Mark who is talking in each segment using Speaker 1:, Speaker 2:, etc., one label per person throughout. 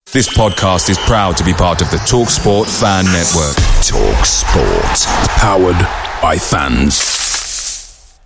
Speaker 1: This podcast is proud to be part of the TalkSport Fan Network. TalkSport. Powered by fans.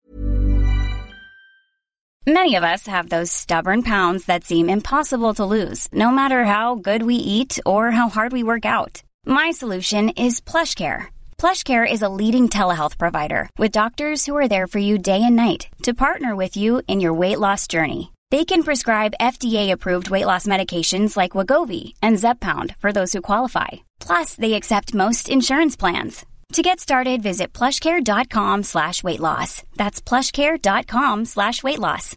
Speaker 2: Many of us have those stubborn pounds that seem impossible to lose, no matter how good we eat or how hard we work out. My solution is PlushCare. PlushCare is a leading telehealth provider with doctors who are there for you day and night to partner with you in your weight loss journey. They can prescribe FDA-approved weight loss medications like Wegovy and Zepbound for those who qualify. Plus, they accept most insurance plans. To get started, visit plushcare.com/weight loss. That's plushcare.com/weight loss.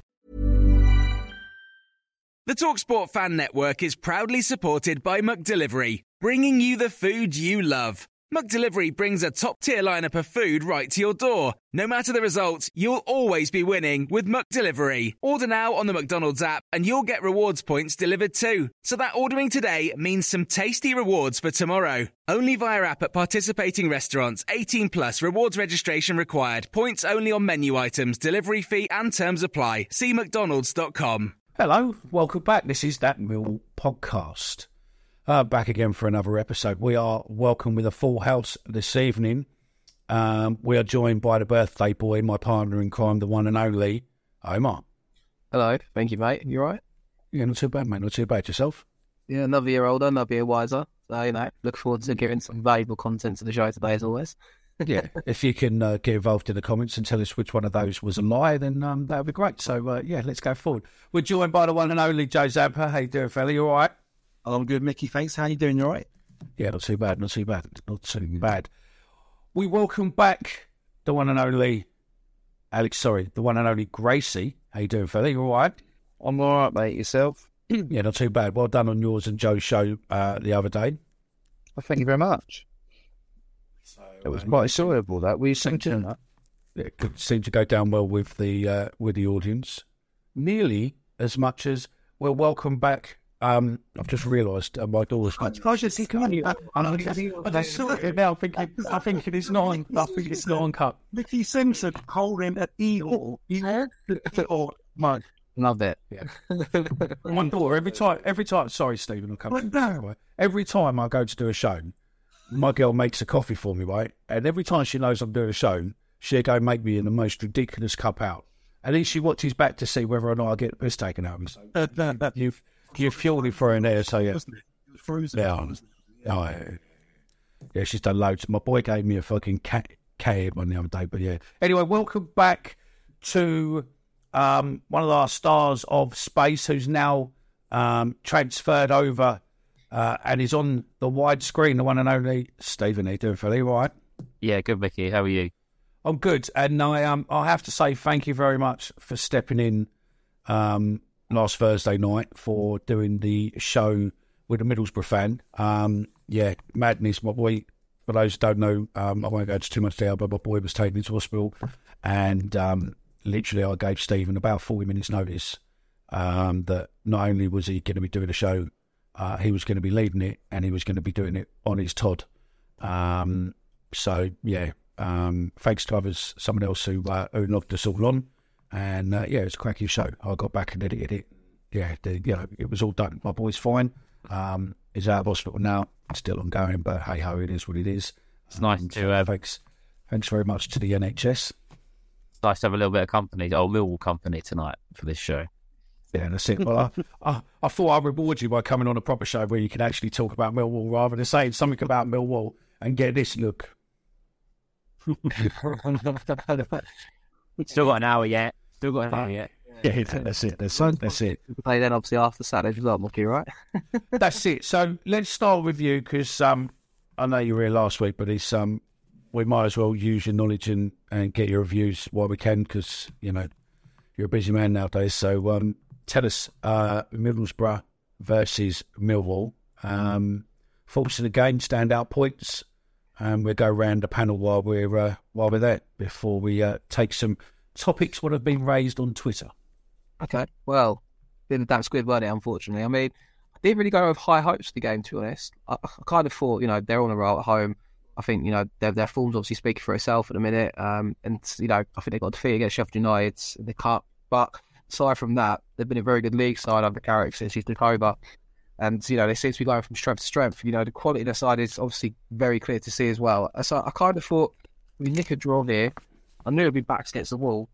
Speaker 3: The TalkSport Fan Network is proudly supported by McDelivery, bringing you the food you love. McDelivery brings a top-tier lineup of food right to your door. No matter the result, you'll always be winning with McDelivery. Order now on the McDonald's app and you'll get rewards points delivered too. So that ordering today means some tasty rewards for tomorrow. Only via app at participating restaurants. 18 plus. Rewards registration required. Points only on menu items. Delivery fee and terms apply. See mcdonalds.com.
Speaker 4: Hello, welcome back. This is That Mill Podcast. Back again for another episode. We are welcome with a full house this evening. We are joined by the birthday boy, my partner in crime, the one and only Omar.
Speaker 5: Hello, thank you, mate. You all right?
Speaker 4: Yeah, not too bad, mate. Not too bad. Yourself?
Speaker 5: Yeah, another year older, another year wiser. So, look forward to getting some valuable content to the show today, as always.
Speaker 4: Yeah, if you can get involved in the comments and tell us which one of those was a lie, then that would be great. So, let's go forward. We're joined by the one and only Joe Zampa. How you doing, fella? You all right?
Speaker 6: I'm good, Mickey. Thanks. How you doing? You all right?
Speaker 4: Yeah, not too bad. Not too bad. Not too bad. We welcome back the one and only the one and only Gracie. How you doing, fella? You all right?
Speaker 6: I'm all right, mate. Yourself?
Speaker 4: Yeah, not too bad. Well done on yours and Joe's show the other day.
Speaker 6: Well, thank you very much.
Speaker 4: So,
Speaker 6: it was quite enjoyable. That we seemed to.
Speaker 4: It seemed to go down well with the audience. Nearly as much as welcome back. I've just realised my door's.
Speaker 6: I just saw it now. I think it's not on. I think it's not on cut. Mickey Simpson holding an eagle. Mike.
Speaker 5: Love it.
Speaker 4: Yeah. My door every time. Sorry, Stephen. I'll come. No. Every time I go to do a show, my girl makes a coffee for me, right? And every time she knows I'm doing a show, she'll go make me in the most ridiculous cup out. And then she watches back to see whether or not I get the piss taken out of me. So You've fueled it for her in there, so yeah.
Speaker 6: It was frozen.
Speaker 4: Yeah, she's done loads. My boy gave me a fucking cat one the other day, but yeah. Anyway, welcome back to one of our stars of space who's now transferred over and is on the widescreen, the one and only Stephen. How you doing, fella? You all right?
Speaker 5: Yeah, good, Mickey. How are you?
Speaker 4: I'm good, and I have to say thank you very much for stepping in last Thursday night for doing the show with the Middlesbrough fan. Madness. My boy, for those who don't know, I won't go into too much detail, but my boy was taken into hospital, and literally I gave Stephen about 40 minutes notice that not only was he going to be doing a show, he was going to be leading it, and he was going to be doing it on his Todd. Thanks to others, someone else who knocked us all on. And it's a cracky show. I got back and edited it. Yeah, it was all done. My boy's fine. He's out of hospital now. It's still ongoing, but hey ho, it is what it is.
Speaker 5: It's nice to
Speaker 4: thanks very much to the NHS.
Speaker 5: It's nice to have a little bit of company, Millwall company tonight for this show.
Speaker 4: Yeah, that's it. Well, I thought I'd reward you by coming on a proper show where you can actually talk about Millwall rather than saying something about Millwall and get this look.
Speaker 5: Still got an hour yet.
Speaker 4: Yeah, that's it. That's it.
Speaker 5: We'll play then, obviously, after Saturday's result, Mickey, right?
Speaker 4: That's it. So let's start with you because I know you were here last week, but it's we might as well use your knowledge and get your reviews while we can because, you're a busy man nowadays. So tell us Middlesbrough versus Millwall. Thoughts of the game, standout points. And we'll go round the panel while we're there before we take some topics what have been raised on Twitter.
Speaker 5: Okay, well, been a damn squid, weren't it, unfortunately. I mean, I didn't really go with high hopes for the game, to be honest. I kind of thought, they're on a roll at home. I think, their form's obviously speaking for itself at the minute. And, I think they got a defeat against Sheffield United in the Cup. But aside from that, they've been a very good league side under Carrick since he took over. And, they seem to be going from strength to strength. The quality of the side is obviously very clear to see as well. So I kind of thought, we nick a draw here. I knew it'd be backs against the wall.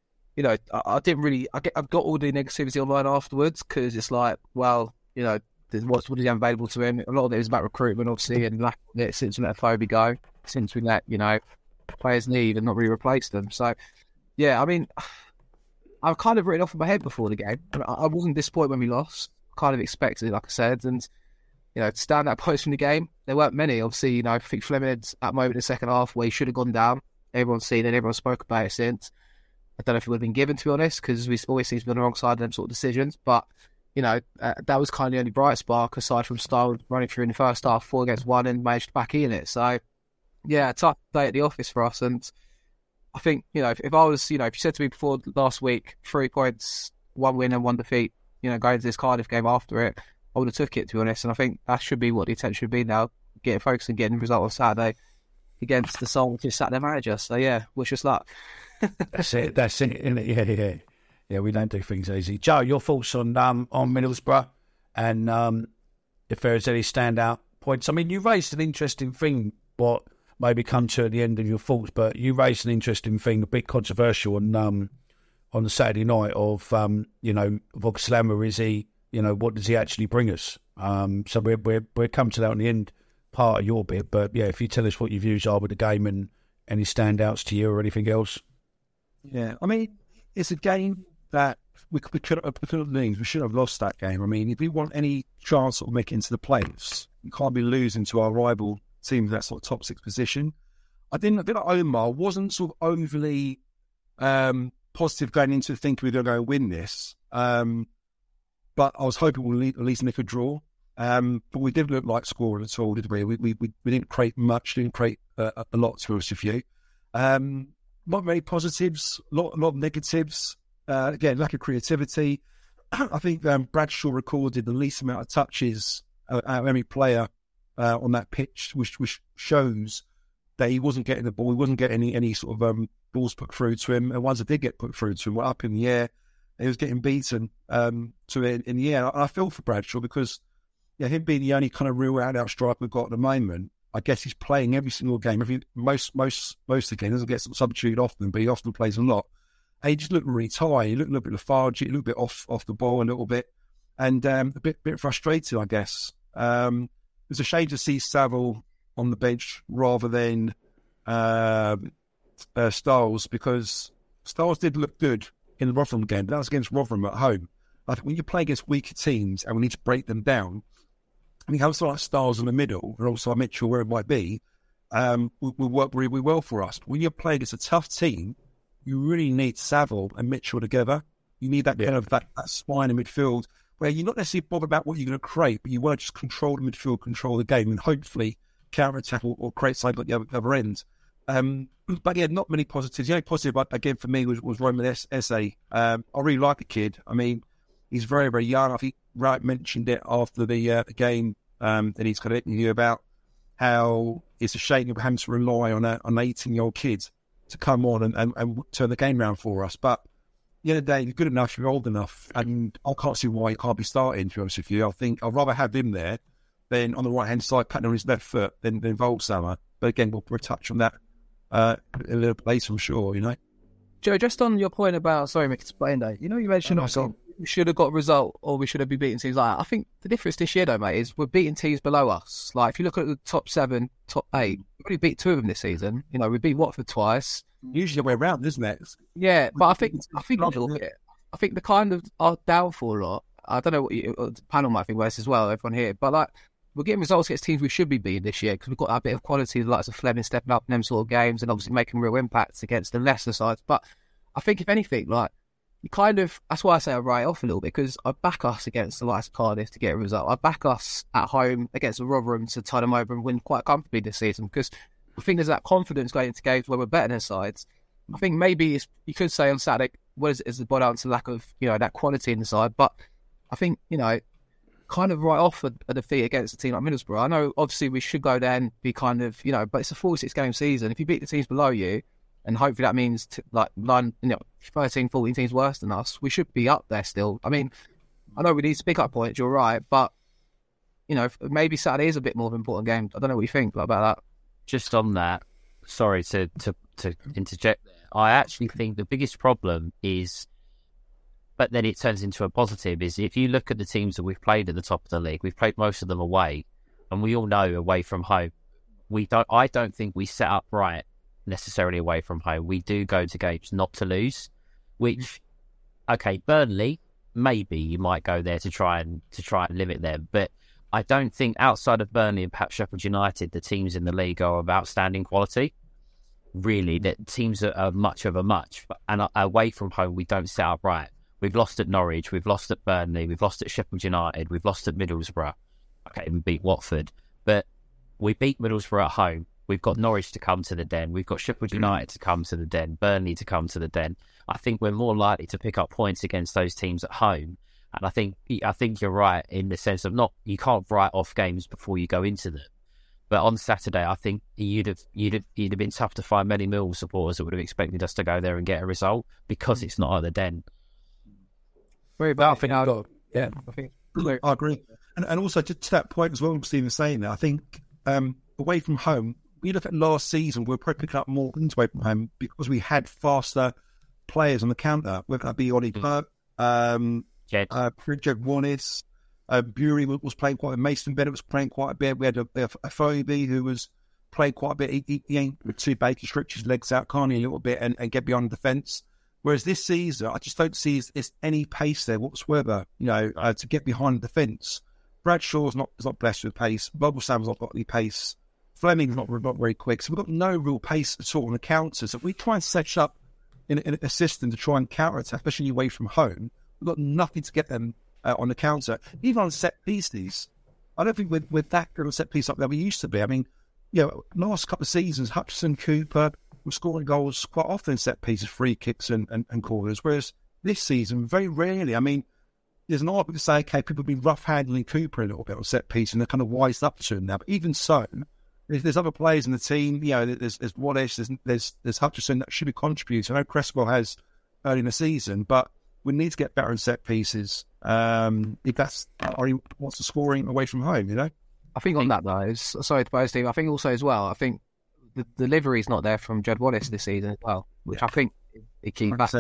Speaker 5: I didn't really... I got all the negativity online afterwards because it's like, well, what is available to him? A lot of it is about recruitment, obviously, and lack of it since we let Phobie go, since we let, players leave and not really replace them. So, yeah, I mean, I've kind of written off in my head before the game. I wasn't disappointed when we lost. Kind of expected, like I said, and to stand out points from the game, there weren't many. Obviously, I think Fleming had that moment in the second half where he should have gone down. Everyone's seen it, everyone spoke about it since. I don't know if it would have been given, to be honest, because we always seem to be on the wrong side of them sort of decisions. But that was kind of the only bright spark aside from Styles running through in the first half, 4 against 1, and managed to back in it. So, yeah, tough day at the office for us. And I think, if I was, if you said to me before last week, 3 points, 1 win and 1 defeat, going to this Cardiff game after it, I would have took it, to be honest. And I think that should be what the attention should be now, getting focused and getting the result on Saturday against the Sol, which is Saturday manager. So, yeah, wish us luck.
Speaker 4: That's it, isn't it? Yeah, we don't do things easy. Joe, your thoughts on Middlesbrough and if there is any standout points? I mean, you raised an interesting thing, what maybe come to at the end of your thoughts, but you raised an interesting thing, a bit controversial on the Saturday night of Vox-Lama. Is he, what does he actually bring us? So we'll come to that on the end part of your bit, but yeah, if you tell us what your views are with the game and any standouts to you or anything else.
Speaker 6: Yeah, I mean, it's a game that we could we shouldn't have lost that game. I mean, if we want any chance of making it into the playoffs, we can't be losing to our rival team that sort of top 6 position. I feel like Omar wasn't sort of overly positive going into thinking we're going to go win this. But I was hoping we'll at least make a draw. But we didn't look like scoring at all, did we? We didn't create much, didn't create a lot, to be honest with you. Not many positives, a lot of negatives. Again, lack of creativity. I think Bradshaw recorded the least amount of touches out of any player on that pitch, which shows that he wasn't getting the ball. He wasn't getting any sort of balls put through to him. And ones that did get put through to him were up in the air. He was getting beaten in the air. And I feel for Bradshaw because him being the only kind of real out striker we've got at the moment, I guess he's playing every single game. Most of the game, doesn't get substituted often, but he often plays a lot. And he just looked really tired. He looked a little bit lethargic, a little bit off the ball a little bit, and a bit frustrated, I guess. It was a shame to see Saville on the bench rather than Styles, because Styles did look good in the Rotherham game, but that was against Rotherham at home. I think when you play against weaker teams and we need to break them down, I think having someone like Styles in the middle, and also Mitchell, where it might be, will work really well for us. But when you're playing against a tough team, you really need Saville and Mitchell together. You need that kind of that spine in midfield where you're not necessarily bothered about what you're going to create, but you want to just control the midfield, control the game, and hopefully counter-attack or create something at the other end. But yeah, not many positives. The only positive, again, for me was Roman Esse. I really like the kid. I mean, he's very, very young. I think Wright mentioned it after the game that he's kind of interviewed about how it's a shame we're having to rely on an 18-year-old kid to come on and turn the game around for us. But at the end of the day, you're good enough, you're old enough, and I can't see why he can't be starting, to be honest with you. I think I'd rather have him there than on the right-hand side, patting on his left foot, than Vox-Lama. But again, we'll touch on that a little bit later, I'm sure,
Speaker 5: Joe, just on your point about, sorry, Mick, explain that. You mentioned we should have got a result or we should have been beating teams like that. I think the difference this year, though, mate, is we're beating teams below us. Like, if you look at the top 7, top 8, we've already beat 2 of them this season. We beat Watford twice.
Speaker 6: Usually the way around, isn't it?
Speaker 5: Yeah, but I think a little bit. I think the kind of our downfall a lot, I don't know what the panel might think worse as well, everyone here, but like, we're getting results against teams we should be beating this year because we've got that bit of quality, the likes of Fleming stepping up in them sort of games and obviously making real impacts against the lesser sides. But I think, if anything, like, you kind of, that's why I say I write off a little bit, because I back us against the likes of Cardiff to get a result. I back us at home against the Rotherham to tie them over and win quite comfortably this season, because I think there's that confidence going into games where we're better than sides. I think maybe you could say on Saturday, is the bottom down to lack of, that quality in the side, but I think, kind of right off a defeat against a team like Middlesbrough. I know obviously we should go there and be kind of, but it's a 46 game season. If you beat the teams below you, and hopefully that means 13, 14 teams worse than us, we should be up there still. I mean, I know we need to pick up points, you're right, but you know, maybe Saturday is a bit more of an important game. I don't know what you think about that.
Speaker 7: Just on that, sorry to interject there. I actually think the biggest problem is, but then it turns into a positive, is if you look at the teams that we've played at the top of the league, we've played most of them away, and we all know away from home, I don't think we set up right necessarily away from home. We do go to games not to lose, which, okay, Burnley, maybe you might go there to try and limit them, but I don't think outside of Burnley and perhaps Sheffield United, the teams in the league are of outstanding quality. Really, that teams are much of a much, and away from home we don't set up right. We've lost at Norwich, we've lost at Burnley, we've lost at Sheffield United, we've lost at Middlesbrough. Okay, we beat Watford, but we beat Middlesbrough at home. We've got Norwich to come to the Den. We've got Sheffield United to come to the Den, Burnley to come to the Den. I think we're more likely to pick up points against those teams at home. And I think you're right in the sense of you can't write off games before you go into them. But on Saturday, I think you'd have been tough to find many Millwall supporters that would have expected us to go there and get a result because it's not at the Den.
Speaker 5: I
Speaker 6: agree. And also to that point as well, Stephen saying that, I think away from home, we look at last season, we're probably picking up more wins away from home because we had faster players on the counter, whether that be Ollie Burke, Pritchard Wallace, Bury was playing quite a bit, Mason Bennett was playing quite a bit. We had a Phoebe who was playing quite a bit. He ain't with two Baker, stretch his legs out, can't he, a little bit and get beyond the defence. Whereas this season, I just don't see it's any pace there whatsoever, to get behind the defence. Bradshaw's not blessed with pace. Bobblesam's not got any pace. Fleming's not very quick. So we've got no real pace at all on the counters. So if we try and set up in a system to try and counter-attack, especially away from home, we've got nothing to get them on the counter. Even on set pieces, I don't think we're that good on set piece up there we used to be. I mean, last couple of seasons, Hutchinson, Cooper were scoring goals quite often in set pieces, free kicks and corners, whereas this season, very rarely. I mean, there's an argument to say, okay, people have been rough-handling Cooper a little bit on set piece and they're kind of wised up to him now. But even so, there's other players in the team. There's Wallace, there's Hutchinson that should be contributing. I know Cresswell has early in the season, but we need to get better in set pieces. If that's or he wants the scoring away from home,
Speaker 5: I think on that though, sorry to both Steve. I think also as well, I think the delivery is not there from Jed Wallace this season as well, which I think it keeps back.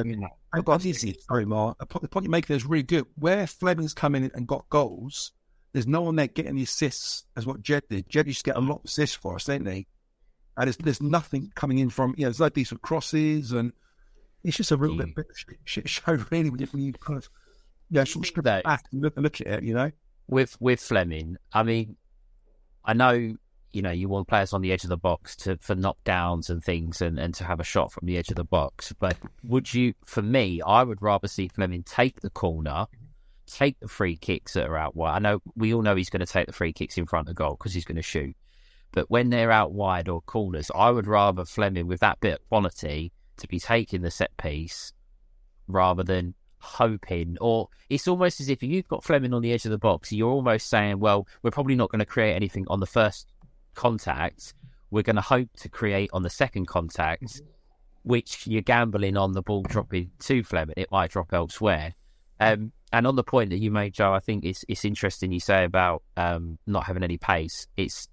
Speaker 6: Sorry, Mark. The point you make there is really good. Where Fleming's come in and got goals, there's no one there getting the assists as what Jed did. Jed used to get a lot of assists for us, didn't he? And there's nothing coming in from, there's no decent crosses, and it's just a real bit of shit show, really, when you kind of, strip back and look at it,
Speaker 7: With Fleming, I mean, I know, you want players on the edge of the box for knockdowns and things and to have a shot from the edge of the box. But for me, I would rather see Fleming take the corner, take the free kicks that are out wide. I know we all know he's going to take the free kicks in front of goal because he's going to shoot. But when they're out wide or corners, I would rather Fleming with that bit of quality to be taking the set piece rather than hoping. Or it's almost as if you've got Fleming on the edge of the box, you're almost saying, well, we're probably not going to create anything on the first contact. We're going to hope to create on the second contact, which you're gambling on the ball dropping to Fleming. It might drop elsewhere. And on the point that you made, Joe, I think it's interesting you say about not having any pace. It's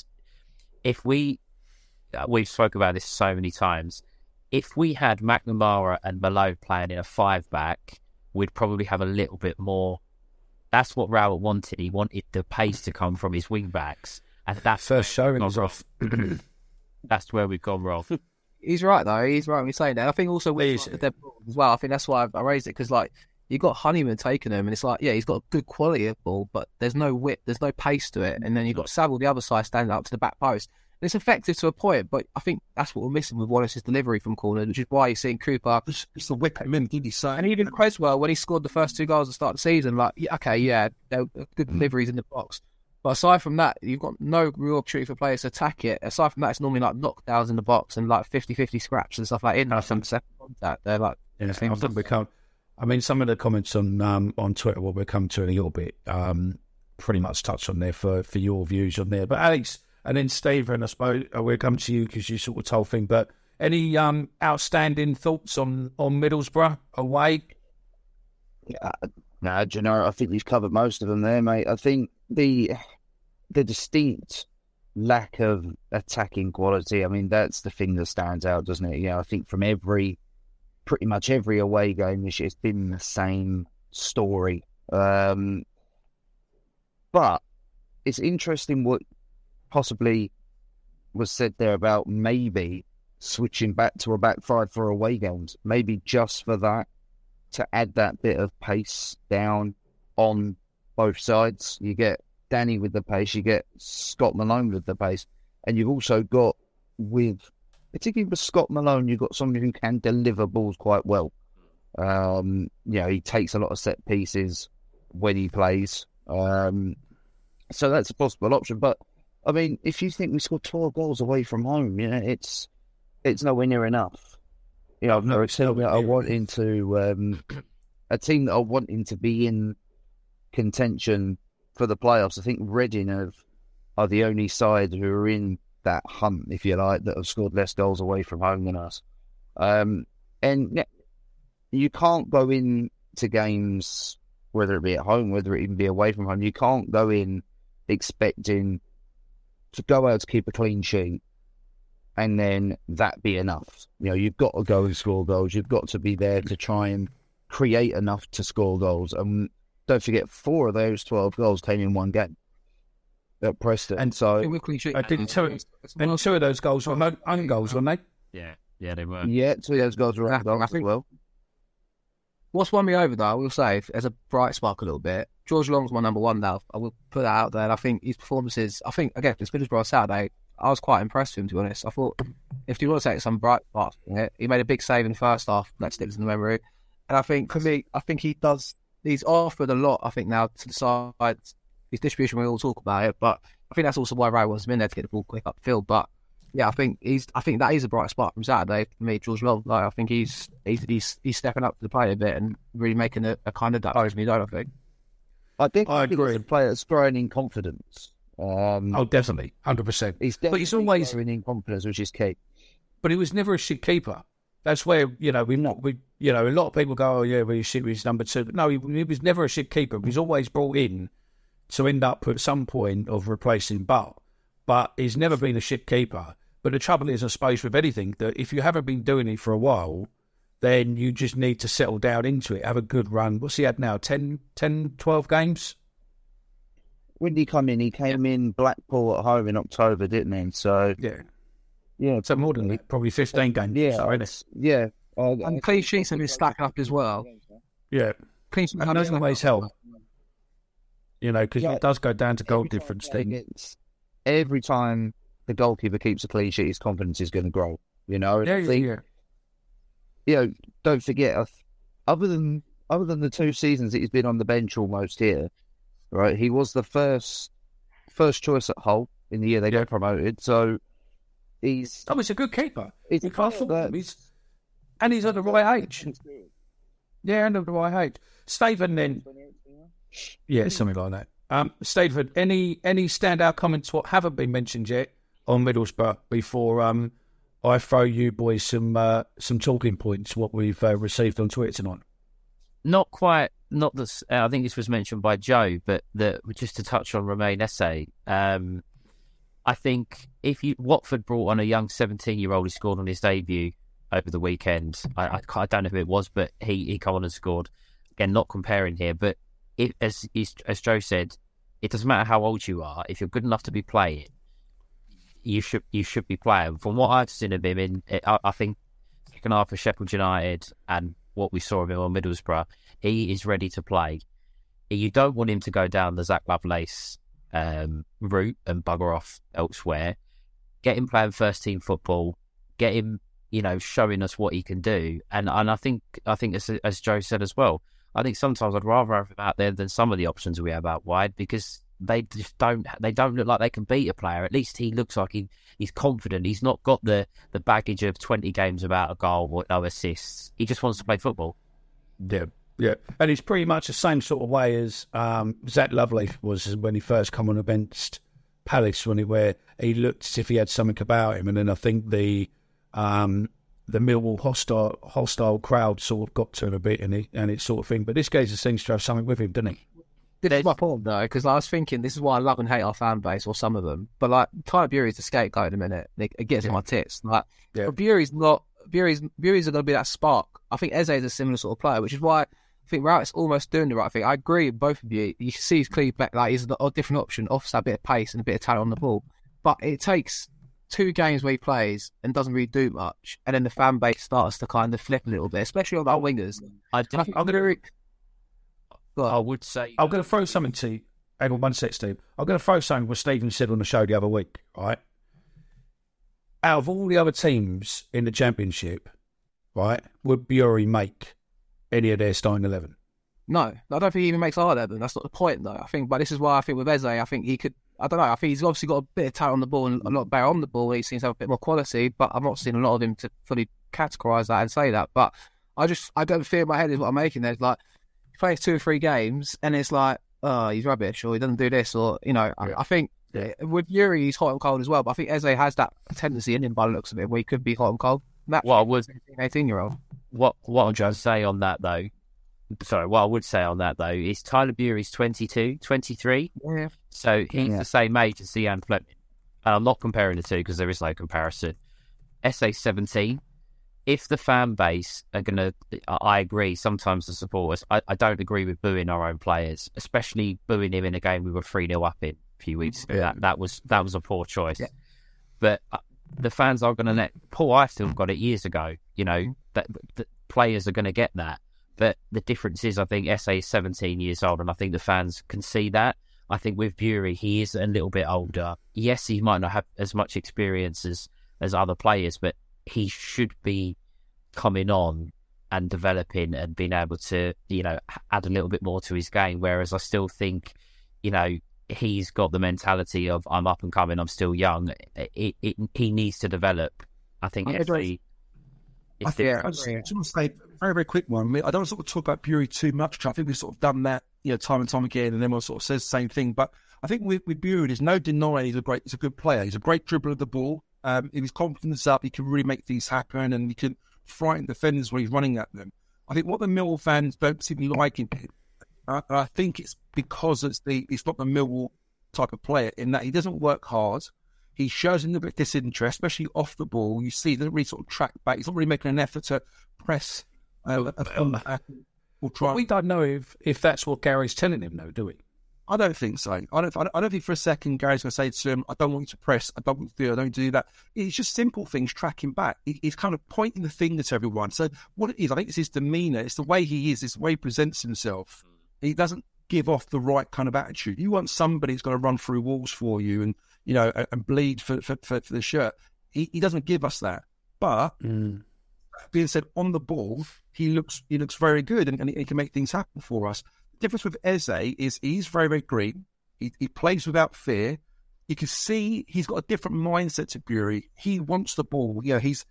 Speaker 7: if we've spoke about this so many times. If we had McNamara and Malone playing in a 5-back, we'd probably have a little bit more. That's what Rowett wanted. He wanted the pace to come from his wing backs, and that's
Speaker 4: first showing was off.
Speaker 7: That's where we've gone wrong.
Speaker 5: He's right though. He's right when he's saying that. I think also with the dead ball as well. I think that's why I raised it because you got Honeyman taking him, and it's he's got a good quality of ball, but there's no whip, there's no pace to it, and then you've got Saville the other side standing up to the back post. And it's effective to a point, but I think that's what we're missing with Wallace's delivery from corners, which is why you're seeing Cooper.
Speaker 6: It's the whip him in, didn't he? So,
Speaker 5: and even Cresswell, when he scored the first 2 goals at the start of the season, there were good deliveries in the box. But aside from that, you've got no real opportunity for players to attack it. Aside from that, it's normally knockdowns in the box and 50-50 scraps and stuff like in some second contact. They're
Speaker 4: some of the comments on Twitter we'll come to in a little bit, pretty much touch on there for your views on there. But Alex, and then Stephen, I suppose we'll come to you because you sort of told thing. But any outstanding thoughts on Middlesbrough away?
Speaker 8: No, I think we've covered most of them there, mate. I think the the distinct lack of attacking quality. I mean, that's the thing that stands out, doesn't it? I think from pretty much every away game this year, it's been the same story. But it's interesting what possibly was said there about maybe switching back to a back five for away games, maybe just for that, to add that bit of pace down on both sides. You get Danny with the pace, you get Scott Malone with the pace, and you've also got, particularly with Scott Malone, you've got somebody who can deliver balls quite well. He takes a lot of set pieces when he plays. So that's a possible option. But, I mean, if you think we scored 12 goals away from home, it's nowhere near enough. I've never said that I wanting to a team that are wanting to be in contention for the playoffs. I think Reading are the only side who are in that hunt, if you like, that have scored less goals away from home than us. And you can't go into games, whether it be at home, whether it even be away from home, you can't go in expecting to go out to keep a clean sheet and then that be enough. You've got to go and score goals. You've got to be there to try and create enough to score goals. And don't forget, 4 of those 12 goals came in one game at Preston.
Speaker 4: And
Speaker 8: so
Speaker 4: I did two of those goals were own goals, weren't they?
Speaker 7: Yeah, they were.
Speaker 8: Yeah, 2 of those goals were own goals as well.
Speaker 5: What's won me over, though, I will say, as a bright spark a little bit, George Long's my number one now. I will put that out there. And I think his performances, again, this Middlesbrough Saturday, I was quite impressed with him, to be honest. I thought, if you want to take some bright parts from it, he made a big save in the first half that sticks in the memory. And I think, for me, he's offered a lot, I think, now to the side. His distribution, we all talk about it, but I think that's also why Ray wants him in there to get the ball quick upfield. But yeah, I think that is a bright spot from Saturday for me, George Long. I think he's stepping up to the plate a bit and really making a kind of that over me, don't I think?
Speaker 8: I agree. He's a player that's growing in confidence.
Speaker 4: Definitely, 100%.
Speaker 8: He's always growing in confidence, which is key.
Speaker 4: But he was never a shit keeper. That's where a lot of people go, he's number 2. But no, he was never a shit keeper. He was always brought in to end up at some point of replacing Butt. But he's never been a shit keeper. But the trouble is, I suppose, with anything, that if you haven't been doing it for a while, then you just need to settle down into it, have a good run. What's he had now, 10, 12 games?
Speaker 8: When did he come in? He came in Blackpool at home in October, didn't he? So yeah,
Speaker 4: so more than that, probably 15 games.
Speaker 8: Yeah,
Speaker 5: and clean sheets have been stacked up as well.
Speaker 4: Yeah,
Speaker 5: clean sheets
Speaker 4: doesn't always help. Because it does go down to goal difference thing.
Speaker 8: Every time the goalkeeper keeps a clean sheet, his confidence is going to grow. Don't forget, other than the 2 seasons that he's been on the bench almost here, right? He was the first choice at Hull in the year they got promoted. So he's
Speaker 4: a good keeper.
Speaker 8: He's
Speaker 4: at the right age. Yeah, and at the right age. Staven then. Yeah, something like that. Staven, any standout comments what haven't been mentioned yet on Middlesbrough before I throw you boys some talking points, what we've received on Twitter tonight?
Speaker 7: Not quite. Not this. I think this was mentioned by Joe, but just to touch on Romain Esse, I think Watford brought on a young 17-year-old who scored on his debut over the weekend. I don't know who it was, but he come on and scored. Again, not comparing here, but as Joe said, it doesn't matter how old you are. If you're good enough to be playing, you should be playing. From what I've seen of him I think second half of Sheffield United and what we saw of him on Middlesbrough, he is ready to play. You don't want him to go down the Zach Lovelace route and bugger off elsewhere. Get him playing first team football. Get him, showing us what he can do. And I think as Joe said as well, I think sometimes I'd rather have him out there than some of the options we have out wide, because they just don't look like they can beat a player. At least he looks like he's confident. He's not got the baggage of 20 games without a goal or no assists. He just wants to play football.
Speaker 4: Yeah. And he's pretty much the same sort of way as Zach Lovelace was when he first come on against Palace, where he looked as if he had something about him. And then I think the Millwall hostile crowd sort of got to him a bit and it sort of thing. But this guy just seems to have something with him, doesn't he?
Speaker 5: This is my point though, because I was thinking this is why I love and hate our fan base, or some of them. But like Tyler Bury's the scapegoat in a minute. It gets in my tits. Like, but Bury's not. Bury's going to be that spark. I think Eze is a similar sort of player, which is why I think Route's almost doing the right thing. I agree with both of you. You see he's clearly back, like he's a different option, offers that bit of pace and a bit of talent on the ball. But it takes 2 games where he plays and doesn't really do much, and then the fan base starts to kind of flip a little bit, especially on our wingers.
Speaker 7: I would say
Speaker 4: I'm going to throw something to you. Hang on 1 sec, Steve. I'm going to throw something what Stephen said on the show the other week, right? Out of all the other teams in the Championship, right, would Bury make any of their starting 11?
Speaker 5: No, I don't think he even makes our 11. That's not the point, though. I think, but this is why I think with Eze, I think he could. I don't know. I think he's obviously got a bit of talent on the ball and a lot better on the ball. He seems to have a bit more quality, but I've not seen a lot of him to fully categorise that and say that. But I don't feel in my head is what I'm making. There's like he plays 2 or 3 games and it's like, oh, he's rubbish, or he doesn't do this, or I think with Bury he's hot and cold as well. But I think Eze has that tendency in him by the looks of it, where he could be hot and cold. What I would 18-year-old.
Speaker 7: What I'm trying to say on that though. Sorry, what I would say on that though is Tyler Bury's 22, 23.
Speaker 5: Yeah.
Speaker 7: So he's the same age as Zian Fleming. And I'm not comparing the two because there is no comparison. SA 17. If the fan base are going to, I agree, sometimes the supporters, I don't agree with booing our own players, especially booing him in a game we were 3-0 up in a few weeks ago. Yeah. That was a poor choice. Yeah. But the fans are going to let, Paul Ifill got it years ago, that the players are going to get that. But the difference is, I think SA is 17 years old, and I think the fans can see that. I think with Bury, he is a little bit older. Yes, he might not have as much experience as other players, but he should be coming on and developing and being able to, add a little bit more to his game. Whereas I still think, he's got the mentality of I'm up and coming, I'm still young. He needs to develop. I think
Speaker 6: I just want to say very, very quick one. I mean, I don't sort of talk about Bury too much. I think we've sort of done that, time and time again, and everyone sort of says the same thing. But I think with Bury, there's no denying he's a good player. He's a great dribbler of the ball. If his confidence is up, he can really make things happen, and he can frighten defenders when he's running at them. I think what the Millwall fans don't seem to like in him, I think it's because it's not the Millwall type of player, in that he doesn't work hard. He shows a little bit of disinterest, especially off the ball. You see, he doesn't really sort of track back. He's not really making an effort to press a fullback or try.
Speaker 4: We don't know if that's what Gary's telling him, though, do we?
Speaker 6: I don't think so. I don't think for a second Gary's going to say to him, I don't want you to press. I don't want you to do. I don't do that. It's just simple things, tracking back. He's kind of pointing the finger to everyone. So what it is, I think it's his demeanour. It's the way he is. It's the way he presents himself. He doesn't give off the right kind of attitude. You want somebody who's going to run through walls for you and bleed for the shirt. He doesn't give us that. But being said, on the ball, he looks very good and he can make things happen for us. The difference with Eze is he's very, very green. He plays without fear. You can see he's got a different mindset to Bury. He wants the ball. He's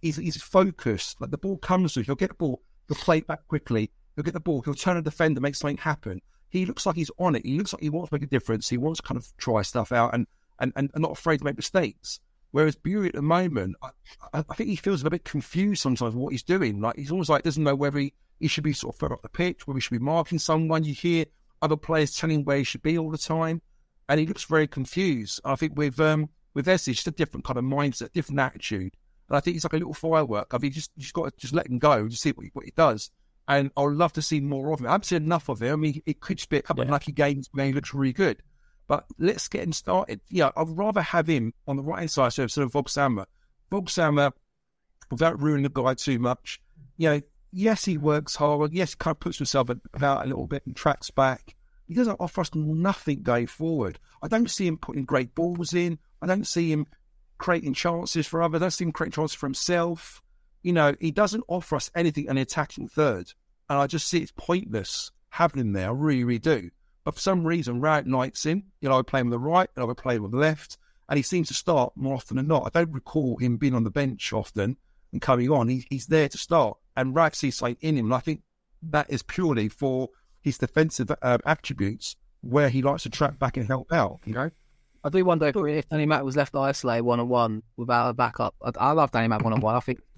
Speaker 6: focused. Like the ball comes to him, he'll get the ball, he'll play it back quickly. He'll get the ball, he'll turn a defender, make something happen. He looks like he's on it. He looks like he wants to make a difference. He wants to kind of try stuff out and not afraid to make mistakes. Whereas Bury at the moment, I think he feels a bit confused sometimes with what he's doing. Like he's almost like doesn't know whether he should be sort of further up the pitch, whether he should be marking someone. You hear other players telling him where he should be all the time, and he looks very confused. I think with Eze, it's just a different kind of mindset, different attitude. And I think he's like a little firework. I think you just got to just let him go and just see what he does. And I would love to see more of him. I haven't seen enough of him. I mean, it could just be a couple of lucky games where he looks really good. But let's get him started. Yeah, I'd rather have him on the right-hand side instead of Voglsammer. Voglsammer, without ruining the guy too much, yes, he works hard. Yes, he kind of puts himself about a little bit and tracks back. He doesn't offer us nothing going forward. I don't see him putting great balls in. I don't see him creating chances for others. I don't see him creating chances for himself. He doesn't offer us anything in the attacking third. And I just see it's pointless having him there. I really, really do. But for some reason, Rout likes him. I would play him on the right, and I would play him on the left. And he seems to start more often than not. I don't recall him being on the bench often and coming on. He's there to start. And Rout sees something in him. And I think that is purely for his defensive attributes, where he likes to track back and help out,
Speaker 5: I do wonder if Danny Mack was left isolated one-on-one without a backup. I love Danny Mack one-on-one. I think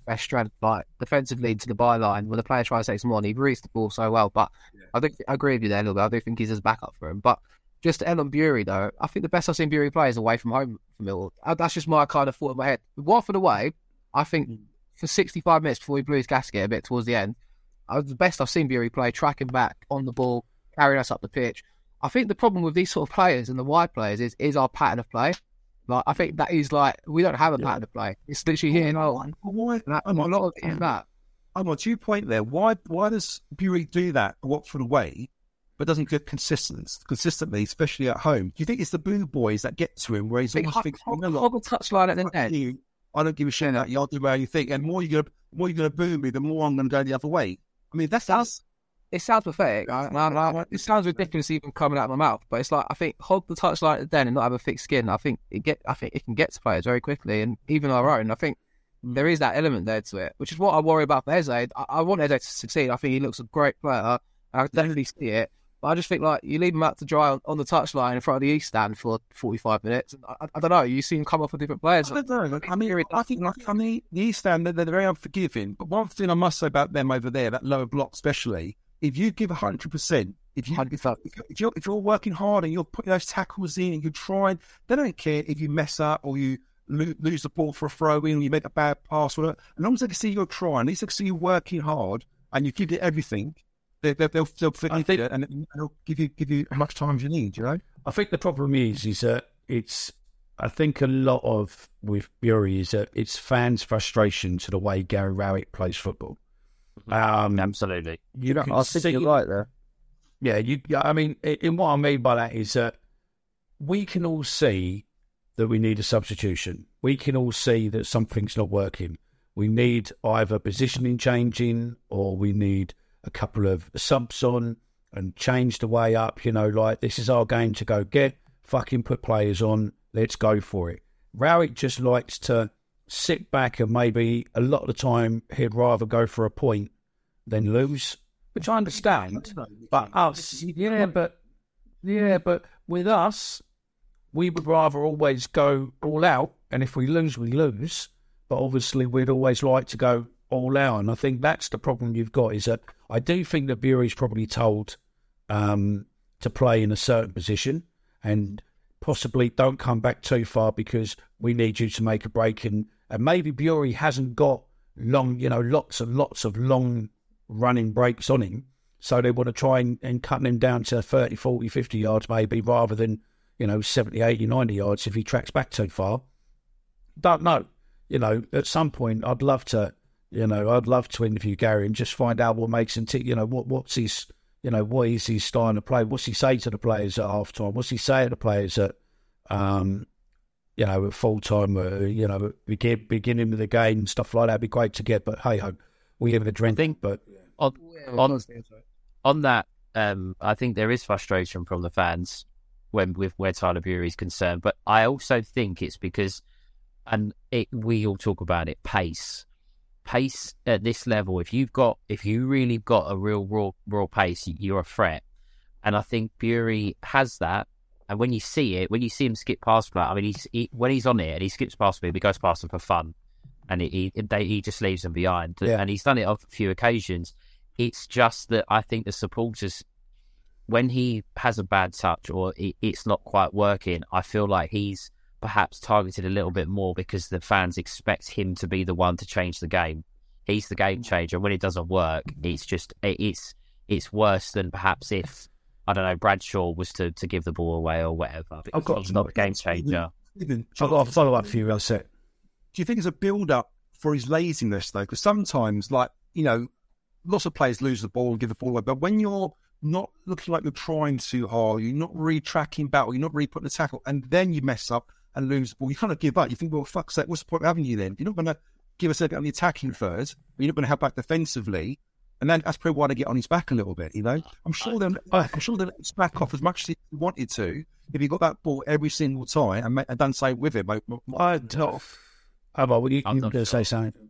Speaker 5: best strength, like defensively to the byline. When the player tries to take some on, he reads the ball so well. But I agree with you there a little bit. I do think he's his backup for him. But just to end on Bury, though, I think the best I've seen Bury play is away from home for Millwall. That's just my kind of thought in my head. With Watford away, I think for 65 minutes before he blew his gasket a bit towards the end, the best I've seen Bury play, tracking back on the ball, carrying us up the pitch. I think the problem with these sort of players and the wide players is our pattern of play. Like, I think that is like, we don't have a pattern of play. It's literally here and on. A lot of it is that.
Speaker 6: I'm on 2 point there. Why does Bury do that Watford away, but doesn't get consistently, especially at home? Do you think it's the boo boys that get to him, where he's almost thinking,
Speaker 5: hold the touchline at the end.
Speaker 6: I don't give a shit about you. I'll do whatever you think. And the more you're going to boo me, the more I'm going to go the other way. I mean, that's us.
Speaker 5: It sounds pathetic. It sounds ridiculous even coming out of my mouth, but it's like, I think hog the touchline at the den and not have a thick skin. I think it can get to players very quickly, and even our own. I think there is that element there to it, which is what I worry about for Eze. I want Eze to succeed. I think he looks a great player, and I definitely see it. But I just think, like, you leave him out to dry on the touchline in front of the East Stand for 45 minutes. And I don't know. You see him come off with different players.
Speaker 6: I don't know. I think the East Stand, they're very unforgiving. But one thing I must say about them over there, that lower block especially, if you give 100%, if you're working hard and you're putting those tackles in and you're trying, they don't care if you mess up or you lose the ball for a throw in, or you make a bad pass, whatever. As long as they can see you're trying, at least they can see you working hard and you give it everything, they'll forgive it and they'll give you as much time as you need. You know,
Speaker 4: I think the problem is that I think a lot of with Bury is that it's fans' frustration to the way Gary Rowett plays football.
Speaker 7: Absolutely.
Speaker 8: I think you're right there.
Speaker 4: Yeah, I mean, what I mean by that is that we can all see that we need a substitution. We can all see that something's not working. We need either positioning changing, or we need a couple of subs on and change the way up. You know, like, this is our game to go get, fucking put players on, let's go for it. Rowett just likes to sit back, and maybe a lot of the time he'd rather go for a point than lose, which I understand. But us, but with us, we would rather always go all out, and if we lose, we lose. But obviously, we'd always like to go all out, and I think that's the problem you've got. Is that I do think that Bury's probably told to play in a certain position, and possibly don't come back too far because we need you to make a break. And maybe Bury hasn't got lots and lots of long running breaks on him. So they want to try and cut him down to 30, 40, 50 yards maybe, rather than, 70, 80, 90 yards if he tracks back too far. Don't know. At some point I'd love to interview Gary and just find out what makes him tick. What's his, what is his style of play? What's he say to the players at half time? What's he say to the players at, at full time, beginning of the game and stuff like that? It'd be great to get, but hey ho, we have a dream.
Speaker 7: I think,
Speaker 4: but
Speaker 7: on that, I think there is frustration from the fans with where Tyler Bury is concerned. But I also think it's because, we all talk about it, pace at this level. If you really got a real raw pace, you're a threat. And I think Bury has that. And when you see him skip past that, I mean, when he's on it and he skips past people, he goes past them for fun, and he just leaves them behind. Yeah. And he's done it on a few occasions. It's just that I think the supporters, when he has a bad touch or it's not quite working, I feel like he's perhaps targeted a little bit more because the fans expect him to be the one to change the game. He's the game changer. When it doesn't work, it's worse than perhaps if, I don't know, Bradshaw was to give the ball away or whatever. He's not the game changer.
Speaker 6: I've
Speaker 4: got a follow-up for you, I'll say.
Speaker 6: Do you think it's a build-up for his laziness, though? Because sometimes, lots of players lose the ball and give the ball away. But when you're not looking like you're trying too hard, you're not really tracking battle, you're not really putting the tackle, and then you mess up and lose the ball, you kind of give up. You think, well, fuck's sake, what's the point of having you then? You're not going to give us a bit on the attacking third, but you're not going to help back defensively. And then that's probably why they get on his back a little bit, I'm sure they'll let his back off as much as he wanted to if he got that ball every single time and done so with it.
Speaker 4: How about you? I'm going to say something.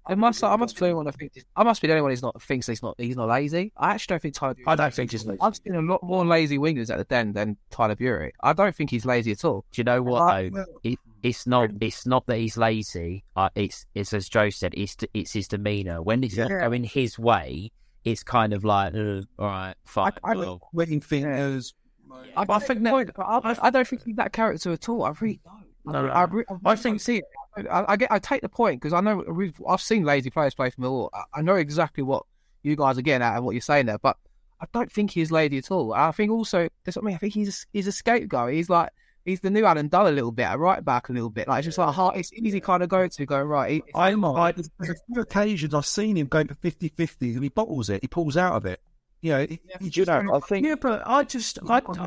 Speaker 5: I must be the only one that thinks. I must be the only one who thinks he's not lazy. I actually don't think Tyler Bury.
Speaker 4: I don't think he's lazy.
Speaker 5: I've seen a lot more lazy wingers at the Den than Tyler Bury. I don't think he's lazy at all.
Speaker 7: Do you know what though? It's not that he's lazy. It's as Joe said. It's his demeanour. When it's going his way, it's kind of like, all right, fine.
Speaker 6: Wedding fingers.
Speaker 5: I don't think he's that character at all. I really don't. I think. See, I take the point because I know I've seen lazy players play for Millwall. I know exactly what you guys are getting at and what you're saying there, but I don't think he's lazy at all. I think also that's what I mean. I think he's a scapegoat. He's the new Alan Dunn a little bit, a right back a little bit. Like it's just like it's easy kind of go right.
Speaker 6: There's a few occasions I've seen him going for 50-50 and he bottles it. He pulls out of it. I think.
Speaker 4: Yeah, but I think.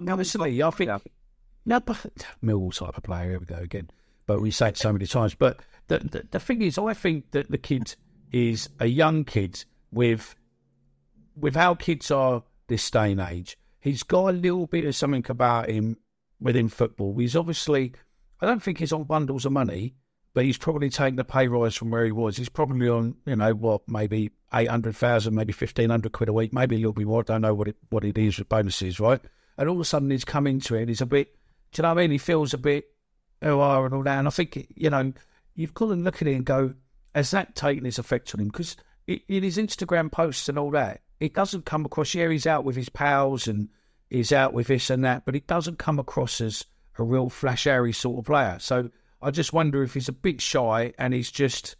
Speaker 4: No, but Millwall type of player. Here we go again. But we say it so many times. But the thing is, I think that the kid is a young kid with how kids are this day and age. He's got a little bit of something about him within football. He's obviously, I don't think he's on bundles of money, but he's probably taken the pay rise from where he was. He's probably on, maybe 800,000, maybe 1,500 quid a week, maybe a little bit more. I don't know what it is with bonuses, right? And all of a sudden he's come into it and he's a bit, do you know what I mean? He feels a bit, and all that. And I think, you've got to look at it and go, has that taken its effect on him? Because in his Instagram posts and all that, it doesn't come across, he's out with his pals and he's out with this and that, but it doesn't come across as a real flash-airy sort of player. So I just wonder if he's a bit shy and he's just,